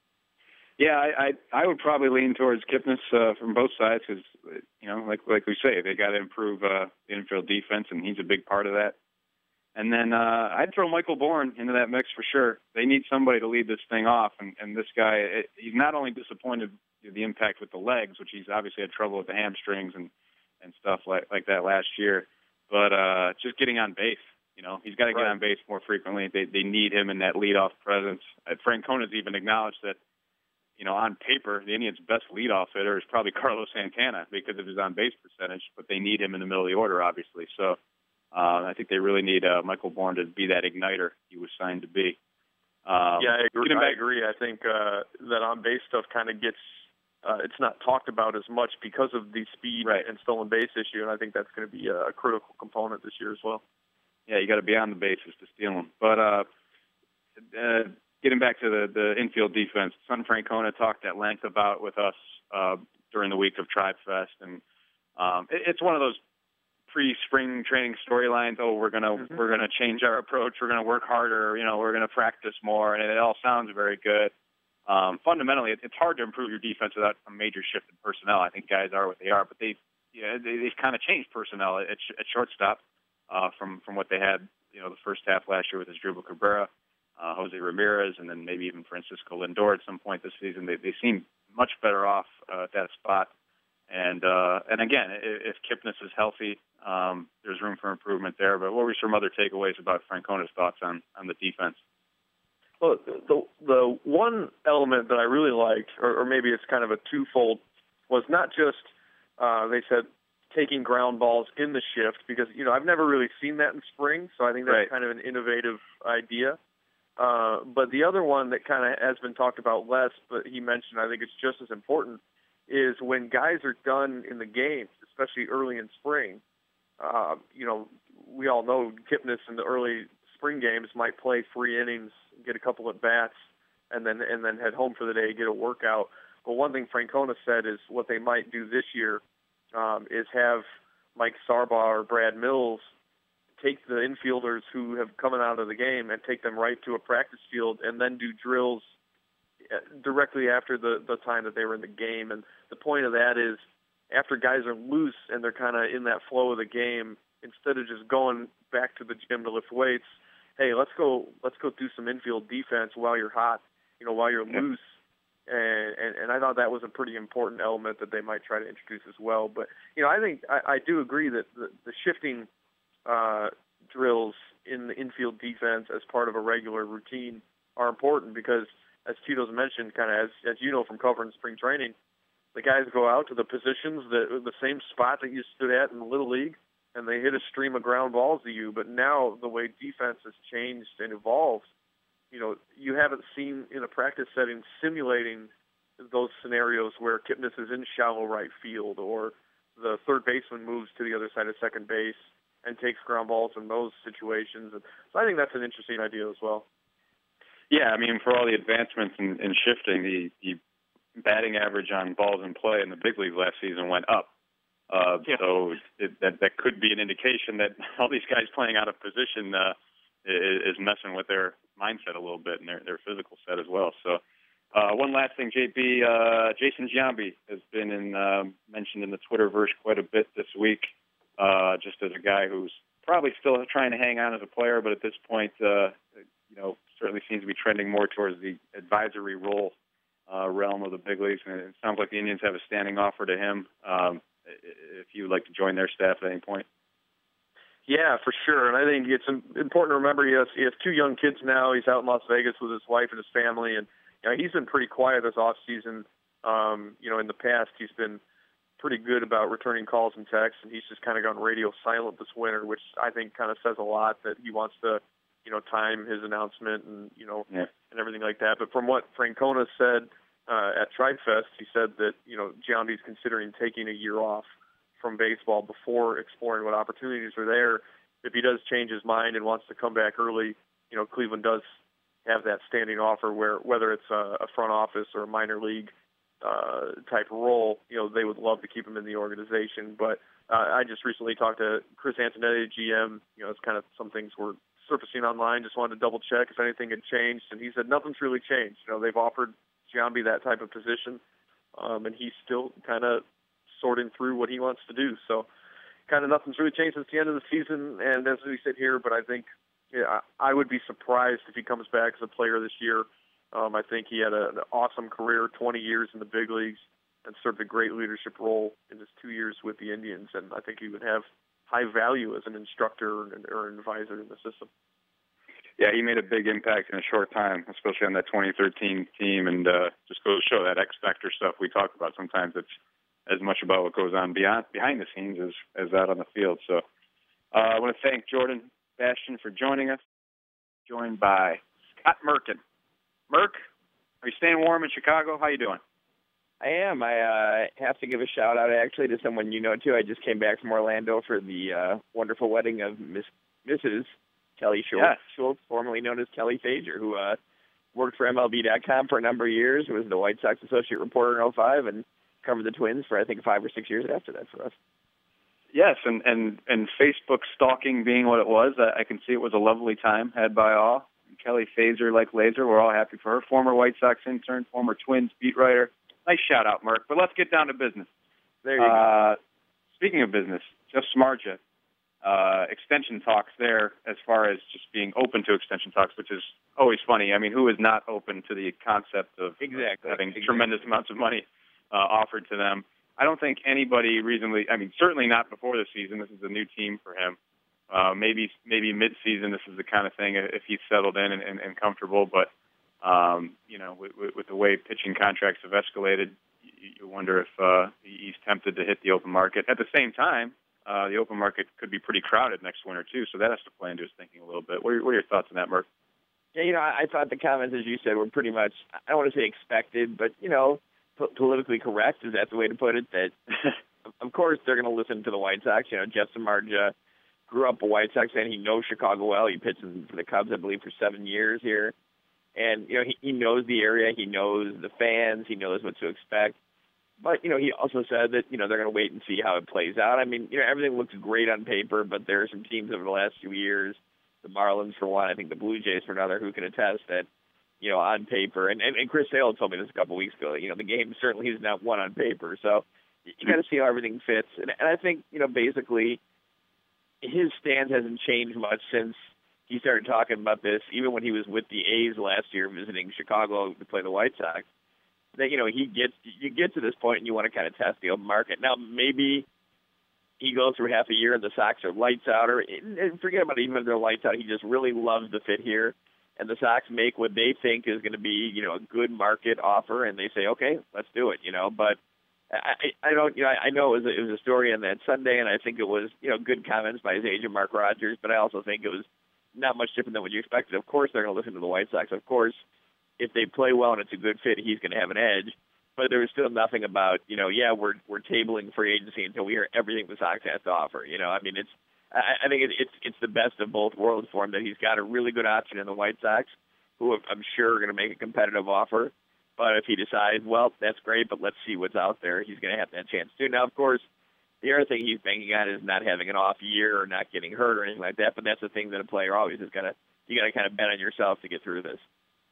Yeah, I, I I would probably lean towards Kipnis uh, from both sides because, you know, like like we say, they got to improve uh, the infield defense, and he's a big part of that. And then uh, I'd throw Michael Bourn into that mix for sure. They need somebody to lead this thing off, and, and this guy, it, he's not only disappointed with the impact with the legs, which he's obviously had trouble with the hamstrings and, and stuff like, like that last year, but uh, just getting on base. You know, he's got to get right. on base more frequently. They they need him in that leadoff presence. Uh, Francona's even acknowledged that, you know, on paper, the Indians' best leadoff hitter is probably Carlos Santana because of his on-base percentage, but they need him in the middle of the order, obviously. So uh, I think they really need uh, Michael Bourn to be that igniter he was signed to be. Um, yeah, I agree. I, agree. I think uh, that on-base stuff kind of gets uh, – it's not talked about as much because of the speed right. and stolen base issue, and I think that's going to be a, a critical component this year as well. Yeah, you got to be on the bases to steal them. But uh, uh, getting back to the, the infield defense, Son Francona talked at length about with us uh, during the week of Tribe Fest, and um, it, it's one of those pre-spring training storylines. Oh, we're gonna mm-hmm. we're gonna change our approach. We're gonna work harder. You know, we're gonna practice more, and it all sounds very good. Um, fundamentally, it, it's hard to improve your defense without a major shift in personnel. I think guys are what they are, but they yeah, they, they've kind of changed personnel at, at shortstop uh, from from what they had, you know, the first half last year with Asdrubal Cabrera, uh, Jose Ramirez, and then maybe even Francisco Lindor at some point this season. They they seem much better off uh, at that spot. And uh, and again, if, if Kipnis is healthy, um, there's room for improvement there. But what were some other takeaways about Francona's thoughts on, on the defense? Well, the the one element that I really liked, or, or maybe it's kind of a twofold, was not just uh, they said taking ground balls in the shift, because you know I've never really seen that in spring, so I think that's right. kind of an innovative idea. Uh, but the other one that kind of has been talked about less, but he mentioned, I think it's just as important, is when guys are done in the games, especially early in spring. Uh, you know, we all know Kipnis in the early spring games might play three innings, get a couple at bats, and then and then head home for the day, get a workout. But one thing Francona said is what they might do this year um, is have Mike Sarbaugh or Brad Mills take the infielders who have coming out of the game and take them right to a practice field and then do drills directly after the, the time that they were in the game. And the point of that is after guys are loose and they're kind of in that flow of the game, instead of just going back to the gym to lift weights, hey, let's go let's go do some infield defense while you're hot, you know, while you're yeah. loose. And, and and I thought that was a pretty important element that they might try to introduce as well. But, you know, I think I, I do agree that the, the shifting uh, drills in the infield defense as part of a regular routine are important because, as Tito's mentioned, kind of as, as you know from covering spring training, the guys go out to the positions, that the same spot that you stood at in the Little League, and they hit a stream of ground balls to you. But now the way defense has changed and evolved, you know, you haven't seen in a practice setting simulating those scenarios where Kipnis is in shallow right field or the third baseman moves to the other side of second base and takes ground balls in those situations. And so I think that's an interesting idea as well. Yeah, I mean, for all the advancements in, in shifting, the, the batting average on balls in play in the big league last season went up. Uh, yeah. So it, that that could be an indication that all these guys playing out of position uh, is, is messing with their mindset a little bit and their, their physical set as well. So uh, one last thing, J P, uh, Jason Giambi has been in, uh, mentioned in the Twitterverse quite a bit this week, uh, just as a guy who's probably still trying to hang on as a player, but at this point, uh, you know, certainly seems to be trending more towards the advisory role uh, realm of the big leagues. And it sounds like the Indians have a standing offer to him um, if you would like to join their staff at any point. Yeah, for sure. And I think it's important to remember he has, he has two young kids now. He's out in Las Vegas with his wife and his family. And you know, he's been pretty quiet this offseason. Um, you know, in the past, he's been pretty good about returning calls and texts, and he's just kind of gone radio silent this winter, which I think kind of says a lot that he wants to, you know, time his announcement and, you know, yeah. and everything like that. But from what Francona said uh, at TribeFest, he said that, you know, Giambi's considering taking a year off from baseball before exploring what opportunities are there. If he does change his mind and wants to come back early, you know, Cleveland does have that standing offer where whether it's a, a front office or a minor league uh, type role, you know, they would love to keep him in the organization. But uh, I just recently talked to Chris Antonetti, G M. You know, it's kind of some things were surfacing online. Just wanted to double check if anything had changed, and he said nothing's really changed. You know, they've offered Giambi that type of position, um, and he's still kind of sorting through what he wants to do. So, kind of nothing's really changed since the end of the season. And as we sit here, but I think yeah, I would be surprised if he comes back as a player this year. Um, I think he had a, an awesome career, twenty years in the big leagues, and served a great leadership role in his two years with the Indians. And I think he would have high value as an instructor or an, or an advisor in the system. Yeah, he made a big impact in a short time, especially on that twenty thirteen team. And uh, just goes to show that X factor stuff we talk about. Sometimes it's as much about what goes on beyond behind the scenes as, as out on the field. So uh, I want to thank Jordan Bastian for joining us, joined by Scott Merkin. Merk, are you staying warm in Chicago? How you doing? I am. I uh, have to give a shout out actually to someone you know too. I just came back from Orlando for the uh, wonderful wedding of Miss Missus Kelly Schultz, yes. Schultz, formerly known as Kelly Fager, who uh, worked for M L B dot com for a number of years, was the White Sox associate reporter in oh five, and covered the Twins for I think five or six years after that for us. Yes, and, and, and Facebook stalking being what it was, I, I can see it was a lovely time had by all. Kelly Fager, like laser, we're all happy for her. Former White Sox intern, former Twins beat writer. Nice shout out, Merk. But let's get down to business. There you uh, go. speaking of business, Jeff Samardzija, uh, extension talks there as far as just being open to extension talks, which is always funny. I mean, who is not open to the concept of exactly. having exactly. tremendous amounts of money uh, offered to them? I don't think anybody reasonably, I mean, certainly not before the season. This is a new team for him. Uh, maybe maybe mid-season, this is the kind of thing if he's settled in and, and, and comfortable. But, um, you know, with, with the way pitching contracts have escalated, you, you wonder if uh, he's tempted to hit the open market. At the same time, uh, the open market could be pretty crowded next winter, too, so that has to play into his thinking a little bit. What are, what are your thoughts on that, Murph? Yeah, you know, I, I thought the comments, as you said, were pretty much, I don't want to say expected, but, you know, p- politically correct, is that the way to put it? That, of course, they're going to listen to the White Sox. You know, Jeff Samardzija grew up a White Sox fan. He knows Chicago well. He pitched for the Cubs, I believe, for seven years here. And, you know, he, he knows the area. He knows the fans. He knows what to expect. But, you know, he also said that, you know, they're going to wait and see how it plays out. I mean, you know, everything looks great on paper, but there are some teams over the last few years, the Marlins for one, I think the Blue Jays for another, who can attest that, you know, on paper. And, and, and Chris Sale told me this a couple of weeks ago. You know, the game certainly is not won on paper. So you got to see how everything fits. And, and I think, you know, basically, his stance hasn't changed much since he started talking about this, even when he was with the A's last year visiting Chicago to play the White Sox. That, you know, he gets you get to this point and you want to kind of test the open market. Now, maybe he goes through half a year and the Sox are lights out, or and forget about it, even if they're lights out, he just really loves the fit here. And the Sox make what they think is going to be, you know, a good market offer, and they say, okay, let's do it, you know. But I, I don't, you know, I know it was, a, it was a story on that Sunday, and I think it was, you know, good comments by his agent, Mark Rogers, but I also think it was not much different than what you expected. Of course, they're going to listen to the White Sox. Of course, if they play well and it's a good fit, he's going to have an edge. But there was still nothing about, you know, yeah, we're we're tabling free agency until we hear everything the Sox has to offer. You know, I mean, it's, I, I think it, it's it's the best of both worlds for him that he's got a really good option in the White Sox, who I'm sure are going to make a competitive offer. But if he decides, well, that's great, but let's see what's out there, he's going to have that chance too. Now, of course, the other thing he's banking on is not having an off year or not getting hurt or anything like that. But that's the thing that a player always is going to, you got to kind of bet on yourself to get through this.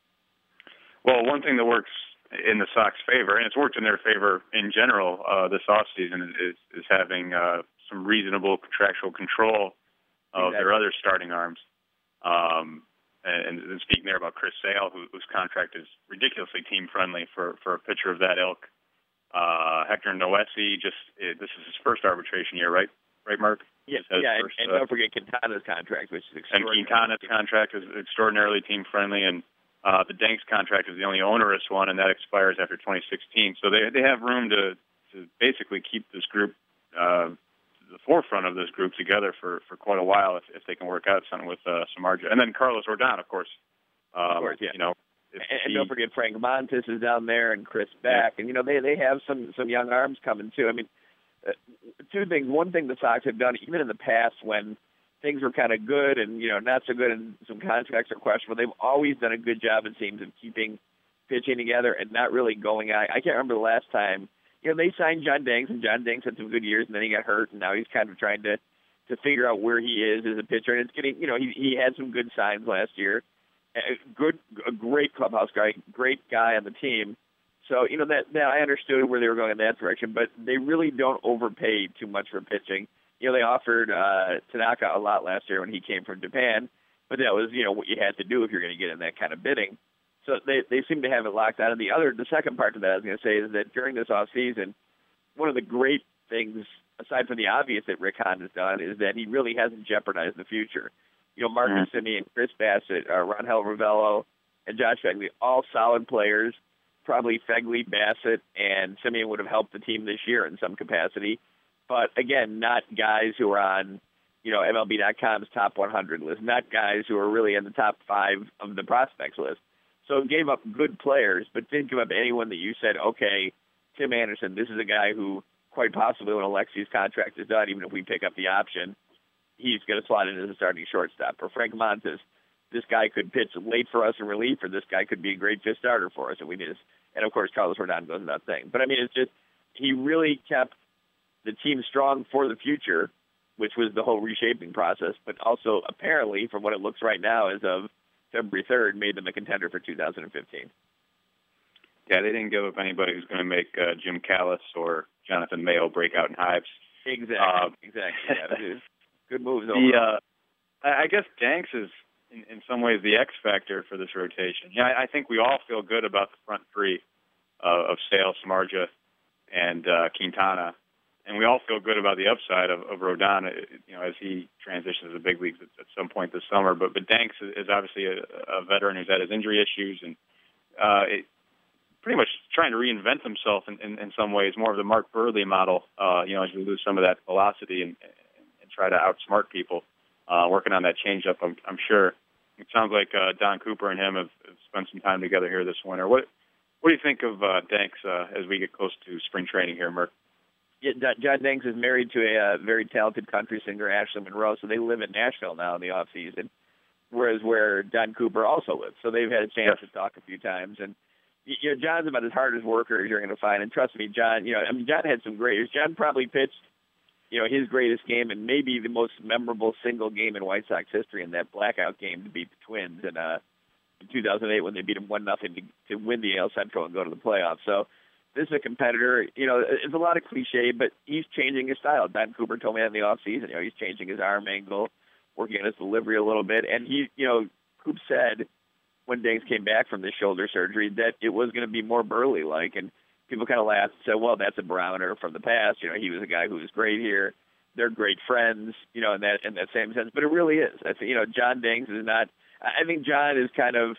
Well, one thing that works in the Sox favor, and it's worked in their favor in general uh, this offseason, is, is having uh, some reasonable contractual control of exactly. their other starting arms. Um, and, and speaking there about Chris Sale, who, whose contract is ridiculously team-friendly for, for a pitcher of that ilk. Uh, Hector Noesi, just uh, this is his first arbitration year, right? Right, Mark? Yes, yeah, first, and, and uh, don't forget Quintana's contract, which is extraordinary. And Quintana's contract is extraordinarily team-friendly, and Uh, the Danks contract is the only onerous one, and that expires after twenty sixteen. So they they have room to, to basically keep this group, uh, the forefront of this group together for, for quite a while if, if they can work out something with uh, Samardzija. And then Carlos Rodon, of course. Um, of course, yeah. You know, and, and he, don't forget Frank Montes is down there and Chris Beck. Yeah. And, you know, they, they have some, some young arms coming, too. I mean, uh, two things. One thing the Sox have done, even in the past when things were kind of good and, you know, not so good and some contracts are questionable, they've always done a good job, it seems, of keeping pitching together and not really going out. I can't remember the last time. You know, they signed John Danks, and John Danks had some good years, and then he got hurt, and now he's kind of trying to, to figure out where he is as a pitcher. And it's getting, you know, he, he had some good signs last year. A good, a great clubhouse guy, great guy on the team. So, you know, that, that I understood where they were going in that direction, but they really don't overpay too much for pitching. You know, they offered uh, Tanaka a lot last year when he came from Japan, but that was, you know, what you had to do if you're going to get in that kind of bidding. So they they seem to have it locked down. And the other, the second part to that I was going to say is that during this off season, one of the great things, aside from the obvious that Rick Hahn has done, is that he really hasn't jeopardized the future. You know, Marcus mm-hmm. Semien, Chris Bassett, uh, Rangel Ravello, and Josh Phegley, all solid players. Probably Phegley, Bassett, and Semien would have helped the team this year in some capacity. But, again, not guys who are on, you know, M L B dot com's top one hundred list, not guys who are really in the top five of the prospects list. So gave up good players, but didn't give up anyone that you said, okay, Tim Anderson, this is a guy who quite possibly when Alexi's contract is done, even if we pick up the option, he's going to slot in as a starting shortstop. Or Frank Montes, this guy could pitch late for us in relief, or this guy could be a great fifth starter for us. And we just, and of course, Carlos Rodon goes without saying. But I mean, it's just, he really kept the team strong for the future, which was the whole reshaping process, but also apparently, from what it looks right now as of February third, made them a contender for two thousand fifteen. Yeah, they didn't give up anybody who's going to make uh, Jim Callis or Jonathan Mayo break out in hives. Exactly. Uh, exactly. Yeah, dude. Good moves. The overall. uh, I I guess Danks is in, in some ways the X factor for this rotation. Yeah, I, I think we all feel good about the front three uh, of Sale, Samardzija, and uh, Quintana, and we all feel good about the upside of, of Rodon, uh, you know, as he transitions to the big leagues at, at some point this summer. But but Danks is, is obviously a, a veteran who's had his injury issues and uh, it, pretty much trying to reinvent himself in, in, in some ways, more of the Mark Burley model. Uh, you know, as we lose some of that velocity and, and try to outsmart people, uh, working on that changeup. I'm, I'm sure. It sounds like uh, Don Cooper and him have, have spent some time together here this winter. What What do you think of uh, Danks uh, as we get close to spring training here, Merck? Yeah, John Danks is married to a uh, very talented country singer, Ashley Monroe, so they live in Nashville now in the off season, whereas where Don Cooper also lives. So they've had a chance yes. to talk a few times. And you know, John's about as hard as worker as you're going to find. And trust me, John, you know, I mean, John had some great. John probably pitched, you know, his greatest game and maybe the most memorable single game in White Sox history in that blackout game to beat the Twins in uh in two thousand eight when they beat them one nothing to, to win the A L Central and go to the playoffs. So this is a competitor. You know, it's a lot of cliche, but he's changing his style. Don Cooper told me that in the off season. You know, he's changing his arm angle, working on his delivery a little bit, and he, you know, Coop said when Danks came back from the shoulder surgery that it was going to be more Burley-like, and people kind of laughed and said, well, that's a Browner from the past. You know, he was a guy who was great here. They're great friends, you know, in that in that same sense. But it really is. I think, you know, John Danks is not – I think John is kind of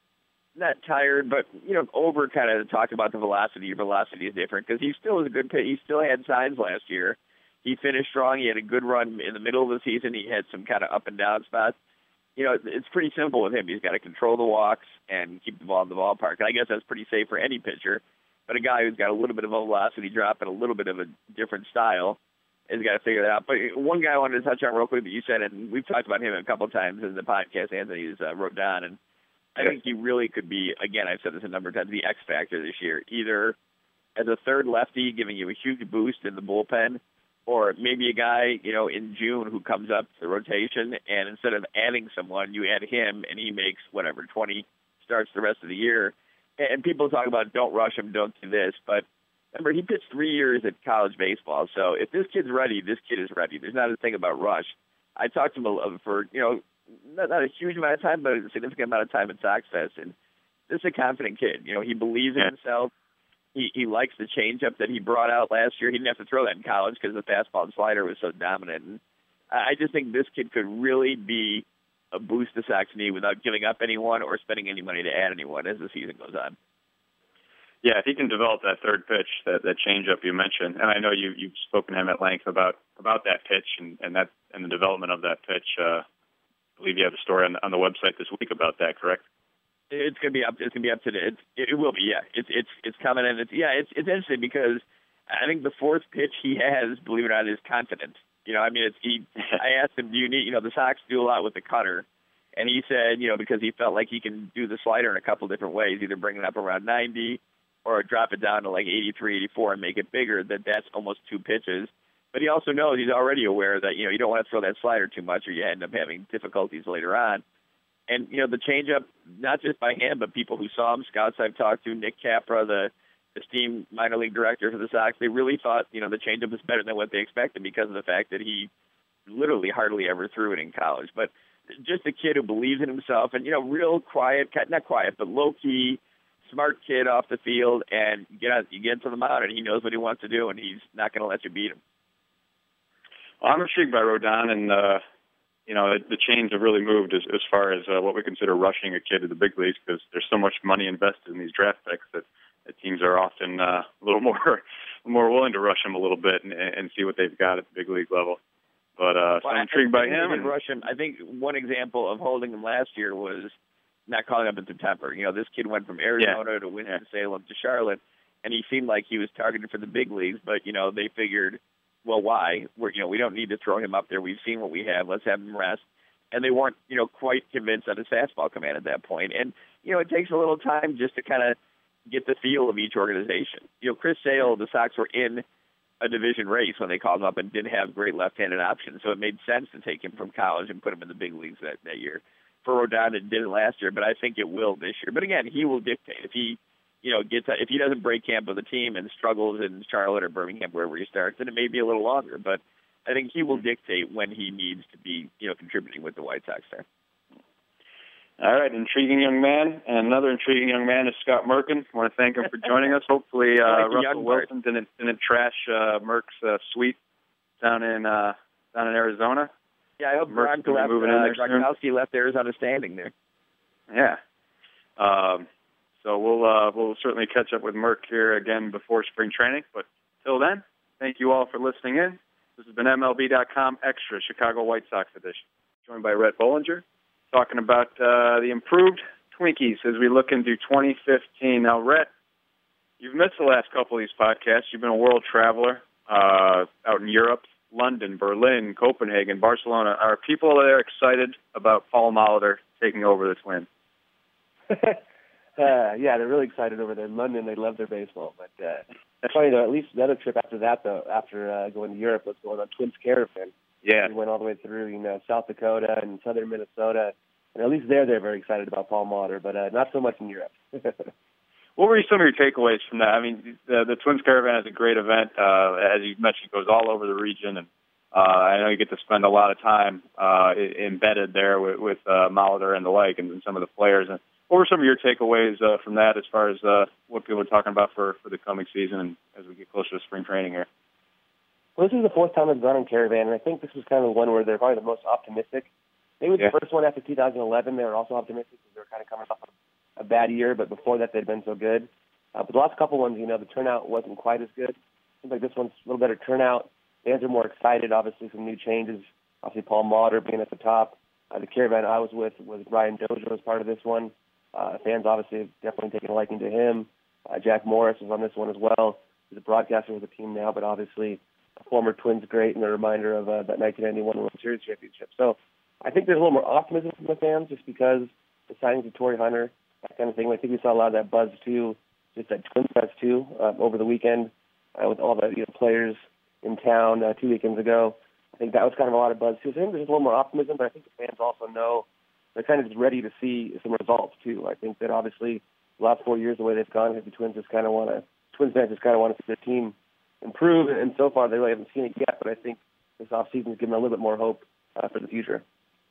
not tired, but, you know, over kind of talk about the velocity. Your velocity is different because he still is a good pitch. He still had signs last year. He finished strong. He had a good run in the middle of the season. He had some kind of up and down spots. You know, it's pretty simple with him. He's got to control the walks and keep the ball in the ballpark. And I guess that's pretty safe for any pitcher. But a guy who's got a little bit of a velocity drop and a little bit of a different style has got to figure that out. But one guy I wanted to touch on real quick that you said, and we've talked about him a couple of times in the podcast, Anthony, is uh, Rodon. And I think he really could be, again, I've said this a number of times, the X factor this year, either as a third lefty giving you a huge boost in the bullpen, or maybe a guy, you know, in June who comes up to the rotation, and instead of adding someone, you add him, and he makes, whatever, twenty starts the rest of the year. And people talk about don't rush him, don't do this. But remember, he pitched three years at college baseball. So if this kid's ready, this kid is ready. There's not a thing about rush. I talked to him for, you know, not, not a huge amount of time, but a significant amount of time at Sox Fest. And this is a confident kid. You know, he believes in himself. He he likes the changeup that he brought out last year. He didn't have to throw that in college because the fastball and slider was so dominant. And I just think this kid could really be a boost to Sox need without giving up anyone or spending any money to add anyone as the season goes on. Yeah, if he can develop that third pitch, that, that changeup you mentioned, and I know you, you've spoken to him at length about, about that pitch and, and that and the development of that pitch. Uh, I believe you have a story on, on the website this week about that, correct? It's gonna be up. It's gonna be up to the. It's, it will be. Yeah. It's it's it's coming, and it's yeah. It's it's interesting because I think the fourth pitch he has, believe it or not, is confident. You know, I mean, it's he. I asked him, do you need? You know, the Sox do a lot with the cutter, and he said, you know, because he felt like he can do the slider in a couple different ways, either bring it up around ninety or drop it down to like eighty-three, eighty-four and make it bigger. That that's almost two pitches. But he also knows he's already aware that you know you don't want to throw that slider too much, or you end up having difficulties later on. And, you know, the changeup, not just by him, but people who saw him, scouts I've talked to, Nick Capra, the esteemed minor league director for the Sox, they really thought, you know, the changeup was better than what they expected because of the fact that he literally hardly ever threw it in college. But just a kid who believes in himself and, you know, real quiet, not quiet, but low-key, smart kid off the field, and you get, out, you get to the mound, and he knows what he wants to do, and he's not going to let you beat him. Well, I'm intrigued by Rodon, and, uh, you know, the, the chains have really moved as, as far as uh, what we consider rushing a kid to the big leagues because there's so much money invested in these draft picks that, that teams are often uh, a little more more willing to rush him a little bit and, and see what they've got at the big league level. But uh, so well, I'm intrigued by him. And rush him. I think one example of holding him last year was not calling up in September. You know, this kid went from Arizona yeah. to Winston-Salem to Charlotte, and he seemed like he was targeted for the big leagues, but, you know, they figured – well, why? We're, you know, we don't need to throw him up there. We've seen what we have. Let's have him rest. And they weren't, you know, quite convinced on his fastball command at that point. And, you know, it takes a little time just to kind of get the feel of each organization. You know, Chris Sale, the Sox were in a division race when they called him up and didn't have great left-handed options. So it made sense to take him from college and put him in the big leagues that, that year. For Rodon, it didn't last year, but I think it will this year. But again, he will dictate. If he you know, gets if he doesn't break camp with the team and struggles in Charlotte or Birmingham, wherever he starts, then it may be a little longer. But I think he will dictate when he needs to be, you know, contributing with the White Sox there. All right, intriguing young man. And another intriguing young man is Scott Merkin. I want to thank him for joining us. Hopefully uh, like Russell Wilson didn't, didn't trash uh, Merck's uh, suite down in uh, down in Arizona. Yeah, I hope Merck's Gronk left, moving in there uh, Gronkowski left Arizona standing there. Yeah. Um, so we'll uh, we'll certainly catch up with Merck here again before spring training. But till then, thank you all for listening in. This has been M L B dot com Extra, Chicago White Sox edition. Joined by Rhett Bollinger, talking about uh, the improved Twinkies as we look into twenty fifteen. Now, Rhett, you've missed the last couple of these podcasts. You've been a world traveler uh, out in Europe, London, Berlin, Copenhagen, Barcelona. Are people there excited about Paul Molitor taking over the Twins? Uh, yeah, they're really excited over there in London. They love their baseball. But uh, it's funny, though, at least the other trip after that, though, after uh, going to Europe, was going on Twins Caravan. Yeah. We went all the way through, you know, South Dakota and southern Minnesota. And at least there, they're very excited about Paul Molitor, but uh, not so much in Europe. What were some of your takeaways from that? I mean, the, the Twins Caravan is a great event. Uh, as you mentioned, it goes all over the region, and uh, I know you get to spend a lot of time uh, embedded there with, with uh, Molitor and the like, and, and some of the players. And what were some of your takeaways uh, from that as far as uh, what people are talking about for, for the coming season and as we get closer to spring training here? Well, this is the fourth time I've gone on Caravan, and I think this was kind of the one where they're probably the most optimistic. Maybe Yeah. the first one after two thousand eleven, they were also optimistic because they were kind of coming off a bad year, but before that they'd been so good. Uh, but the last couple ones, you know, the turnout wasn't quite as good. Seems like this one's a little better turnout. Fans are more excited, obviously, some new changes. Obviously, Paul Molitor being at the top. Uh, the Caravan I was with was Ryan Dozier as part of this one. Uh, fans obviously have definitely taken a liking to him. Uh, Jack Morris was on this one as well. He's a broadcaster with the team now, but obviously a former Twins great and a reminder of uh, that nineteen ninety-one World Series championship. So I think there's a little more optimism from the fans just because the signings of Torrey Hunter, that kind of thing. I think we saw a lot of that buzz too, just at Twins Fest too, uh, over the weekend uh, with all the you know, players in town uh, two weekends ago. I think that was kind of a lot of buzz too. So I think there's a little more optimism, but I think the fans also know they're kind of just ready to see some results too. I think that obviously the last four years, the way they've gone, the Twins just kind of want to, Twins fans just kind of want to see their team improve, and so far they really haven't seen it yet. But I think this offseason has given them a little bit more hope uh, for the future.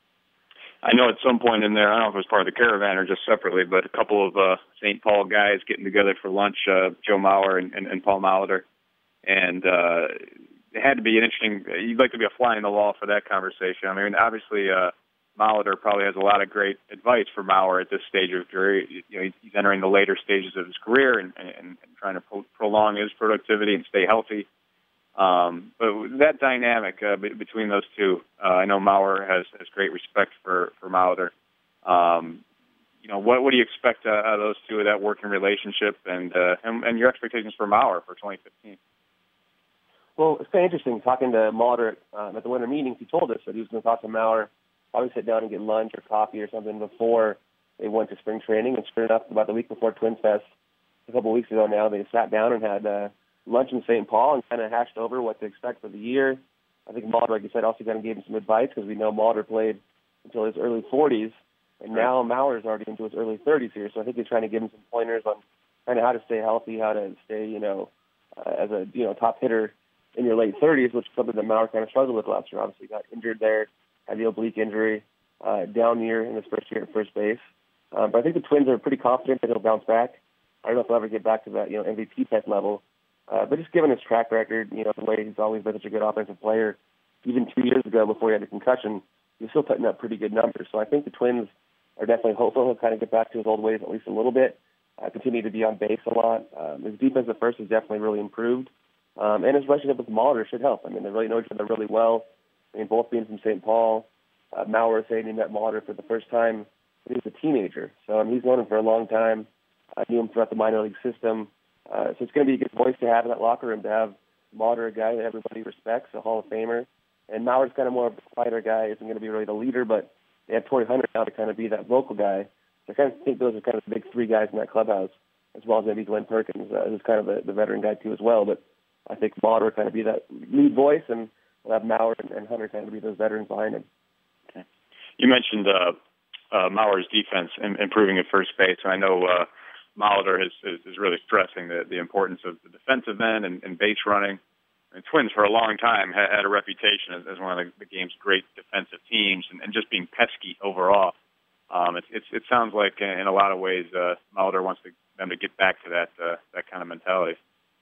I know at some point in there, I don't know if it was part of the Caravan or just separately, but a couple of uh, Saint Paul guys getting together for lunch, uh, Joe Mauer and, and, and Paul Molitor, and uh, it had to be an interesting. You'd like to be a fly in the wall for that conversation. I mean, obviously, uh, Molitor probably has a lot of great advice for Mauer at this stage of his career. You know, he's entering the later stages of his career and, and, and trying to pro- prolong his productivity and stay healthy. Um, but that dynamic uh, b- between those two, uh, I know Mauer has, has great respect for, for Molitor. Um, you know, what, what do you expect uh, out of those two, of that working relationship, and, uh, and and your expectations for Mauer for twenty fifteen? Well, it's kind of interesting talking to Molitor um, at the winter meetings. He told us that he was going to talk to Mauer, probably sit down and get lunch or coffee or something before they went to spring training. And sure enough, about the week before Twins Fest, a couple of weeks ago now, they sat down and had uh, lunch in Saint Paul and kind of hashed over what to expect for the year. I think Molitor, like you said, also kind of gave him some advice because we know Molitor played until his early forties, and now Mauer's already into his early thirties here. So I think they're trying to give him some pointers on kind of how to stay healthy, how to stay, you know, uh, as a you know top hitter in your late thirties, which is something that Mauer kind of struggled with last year. Obviously, got injured there, had the oblique injury, uh, down year in his first year at first base. Um, but I think the Twins are pretty confident that he'll bounce back. I don't know if he'll ever get back to that, you know, M V P type level. Uh, but just given his track record, you know, the way he's always been such a good offensive player, even two years ago before he had a concussion, he was still putting up pretty good numbers. So I think the Twins are definitely hopeful he'll kind of get back to his old ways at least a little bit, uh, continue to be on base a lot. Um, his defense at first has definitely really improved. Um, and his relationship with Molitor should help. I mean, they really know each other really well. I mean, both being from Saint Paul. Uh, Mauer saying he met Molitor for the first time when he was a teenager. So um, he's known him for a long time. I uh, knew him throughout the minor league system. Uh, so it's going to be a good voice to have in that locker room, to have Molitor, a guy that everybody respects, a Hall of Famer. And Mauer's kind of more of a fighter guy, isn't going to be really the leader, but they have Torrey Hunter now to kind of be that vocal guy. So I kind of think those are kind of the big three guys in that clubhouse, as well as maybe Glenn Perkins, uh, who's kind of the, the veteran guy too as well. But I think Molitor will kind of be that lead voice, and we'll have Mauer and, and Hunter kind of be those veterans behind him. Okay. You mentioned uh, uh, Mauer's defense and improving at first base. I know uh, Molitor is, is, is really stressing the, the importance of the defensive end and, and base running. And Twins for a long time had, had a reputation as, as one of the, the game's great defensive teams and, and just being pesky overall. Um, it, it's, it sounds like in a lot of ways uh, Molitor wants to, them to get back to that uh, that kind of mentality.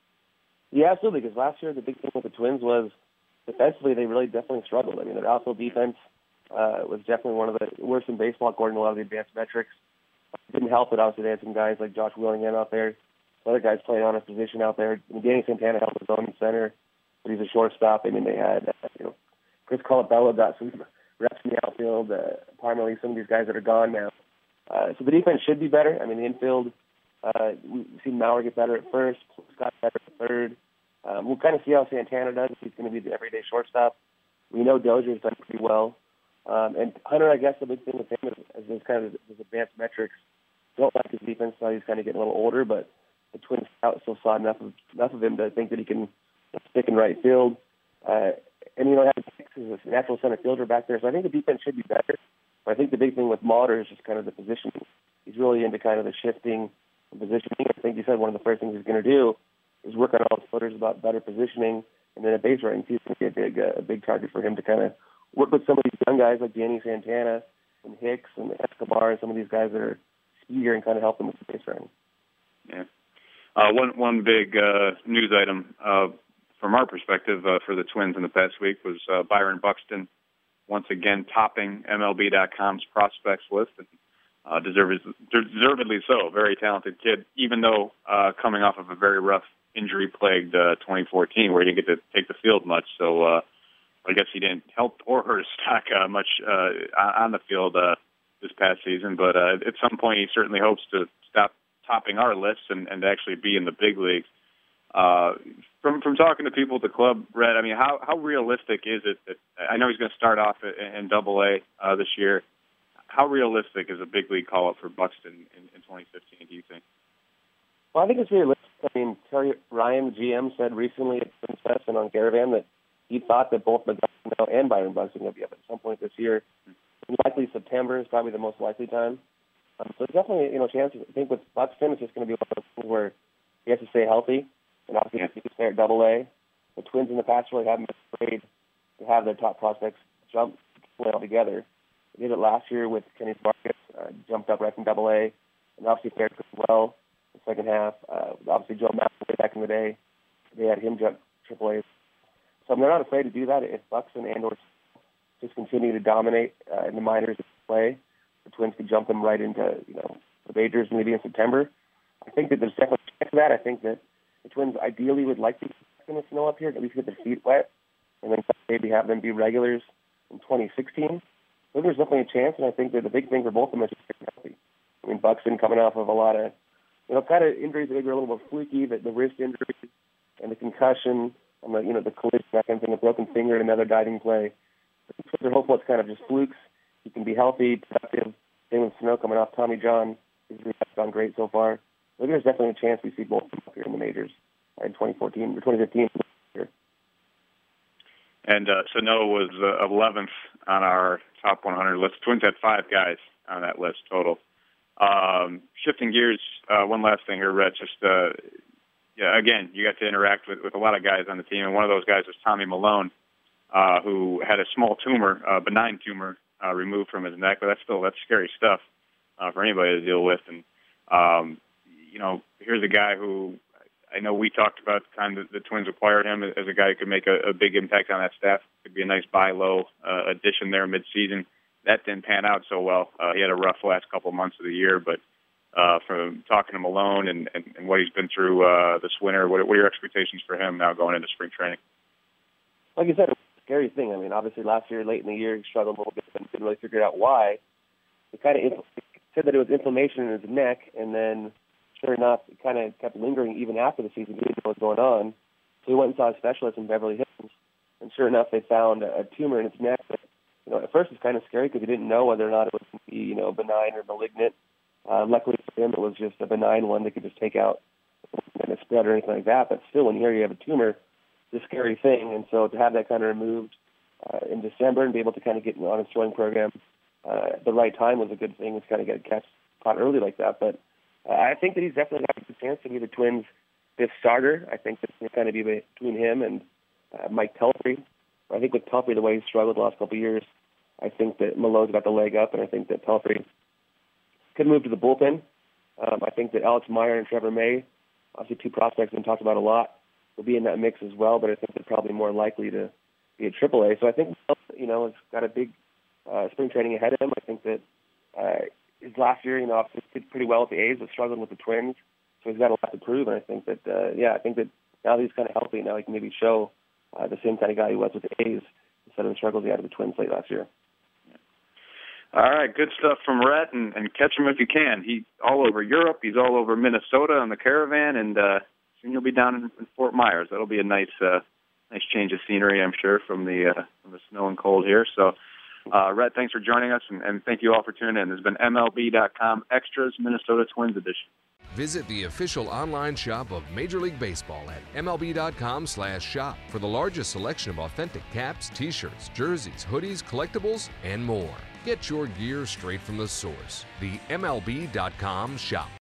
Yeah, absolutely, because last year the big thing with the Twins was defensively they really definitely struggled. I mean, their outfield defense uh, was definitely one of the worst in baseball according to a lot of the advanced metrics. It didn't help that obviously they had some guys like Josh Willingham out there, some other guys playing on his position out there. I mean, Danny Santana held his own in center, but he's a shortstop. I mean, they had uh, you know Chris Colabello got some reps in the outfield. Uh, primarily some of these guys that are gone now. Uh, so the defense should be better. I mean, the infield, uh, we've seen Mauer get better at first, Scott better at third. Um, we'll kind of see how Santana does if he's going to be the everyday shortstop. We know Dozier's done pretty well. Um, and Hunter, I guess the big thing with him is, is his kind of his advanced metrics. Don't like his defense now. He's kind of getting a little older, but the Twins scout still saw enough of enough of him to think that he can stick in right field. Uh, and, you know, having Hicks as a natural center fielder back there. So I think the defense should be better. But I think the big thing with Molitor is just kind of the positioning. He's really into kind of the shifting and positioning. I think you said one of the first things he's going to do is work on all his footers about better positioning. And then at base running, he's going to be a big, uh, a big target for him to kind of work with some of these young guys like Danny Santana and Hicks and Escobar and some of these guys that are speedier and kind of help them with the base running. Yeah. Uh, one one big uh, news item uh, from our perspective uh, for the Twins in the past week was uh, Byron Buxton once again topping M L B dot com's prospects list, and uh, deserved, deservedly so. Very talented kid, even though uh, coming off of a very rough injury-plagued uh, twenty fourteen where he didn't get to take the field much. So uh, I guess he didn't help or hurt his stock uh, much uh, on the field uh, this past season. But uh, at some point, he certainly hopes to stop topping our lists and, and actually be in the big leagues. Uh, from from talking to people at the club, Red, I mean, how, how realistic is it that I know he's going to start off in, in Double A uh, this year? How realistic is a big league call up for Buxton in, in twenty fifteen? Do you think? Well, I think it's realistic. I mean, Terry Ryan, G M, said recently at Princess and on Caravan that he thought that both McGuire and Byron Buxton would be up at some point this year. Mm-hmm. Likely September is probably the most likely time. Um, so definitely, you know, chance. I think with Buxton, it's just going to be one of those things where he has to stay healthy, and obviously yeah. he can stay at Double A. The Twins in the past really haven't been afraid to have their top prospects jump play all together. They did it last year with Kenny Sparkus, uh, jumped up right from Double A, and obviously fared pretty well in the second half. Uh, obviously, Joe Mapp back in the day, they had him jump Triple A. So they're not afraid to do that if Buxton and or just continue to dominate uh, in the minors play. The Twins could jump them right into, you know, the majors maybe in September. I think that there's definitely a chance for that. I think that the Twins ideally would like to get the snow up here, at least get their feet wet, and then maybe have them be regulars in twenty sixteen. So there's definitely a chance, and I think that the big thing for both of them is just getting healthy. I mean, Buxton coming off of a lot of, you know, kind of injuries that were a little bit fluky, the, the wrist injury and the concussion, and the, you know, the collision, that kind of thing, a broken finger and another diving play. They're hopeful it's kind of just flukes. He can be healthy, productive. Same with Snow coming off. Tommy John has gone great so far. I think there's definitely a chance we see both of them up here in the majors in twenty fourteen or twenty fifteen. And uh, Sano was uh, eleventh on our top one hundred list. Twins had five guys on that list total. Um, shifting gears, uh, one last thing here, Rhett. Just uh, yeah, again, you got to interact with, with a lot of guys on the team, and one of those guys was Tommy Malone, uh, who had a small tumor, a benign tumor, uh, removed from his neck. But that's still that's scary stuff uh, for anybody to deal with. And um, you know, here's a guy who I know we talked about the time that the Twins acquired him as a guy who could make a, a big impact on that staff. Could be a nice buy low uh, addition there mid-season. That didn't pan out so well. Uh, he had a rough last couple of months of the year, but uh, from talking to Malone and, and, and what he's been through uh, this winter, what, what are your expectations for him now going into spring training? Like you said, it's a scary thing. I mean, obviously last year, late in the year, he struggled a little bit and didn't really figure out why. He kind of said that it was inflammation in his neck, and then sure enough, it kind of kept lingering even after the season. He didn't know what was going on. So he went and saw a specialist in Beverly Hills, and sure enough, they found a, a tumor in his neck. But, you know, at first it's kind of scary because he didn't know whether or not it was going to be, you know, benign or malignant. Uh, luckily for him, it was just a benign one that could just take out and it spread or anything like that. But still, when you hear you have a tumor, it's a scary thing. And so to have that kind of removed uh, in December and be able to kind of get on his throwing program uh, at the right time was a good thing. It's kind of get catch caught early like that. But uh, I think that he's definitely got a good chance to be the Twins' fifth starter. I think that's going to kind of be between him and uh, Mike Pelfrey. I think with Pelfrey, the way he's struggled the last couple of years, I think that Malone's got the leg up, and I think that Pelfrey could move to the bullpen. Um, I think that Alex Meyer and Trevor May, obviously two prospects been talked about a lot, will be in that mix as well, but I think they're probably more likely to be at triple A. So I think, you know, it's got a big uh, spring training ahead of him. I think that uh, his last year, you know, obviously did pretty well with the A's, but struggled with the Twins. So he's got a lot to prove, and I think that, uh, yeah, I think that now that he's kind of healthy, now he can maybe show uh, the same kind of guy he was with the A's instead of the struggles he had with the Twins late last year. All right, good stuff from Rhett, and, and catch him if you can. He's all over Europe. He's all over Minnesota on the Caravan, and uh, soon you'll be down in, in Fort Myers. That'll be a nice, uh, nice change of scenery, I'm sure, from the uh, from the snow and cold here. So, uh, Rhett, thanks for joining us, and, and thank you all for tuning in. This has been M L B dot com Extras Minnesota Twins Edition. Visit the official online shop of Major League Baseball at M L B dot com slash shop for the largest selection of authentic caps, t-shirts, jerseys, hoodies, collectibles, and more. Get your gear straight from the source, the M L B dot com shop.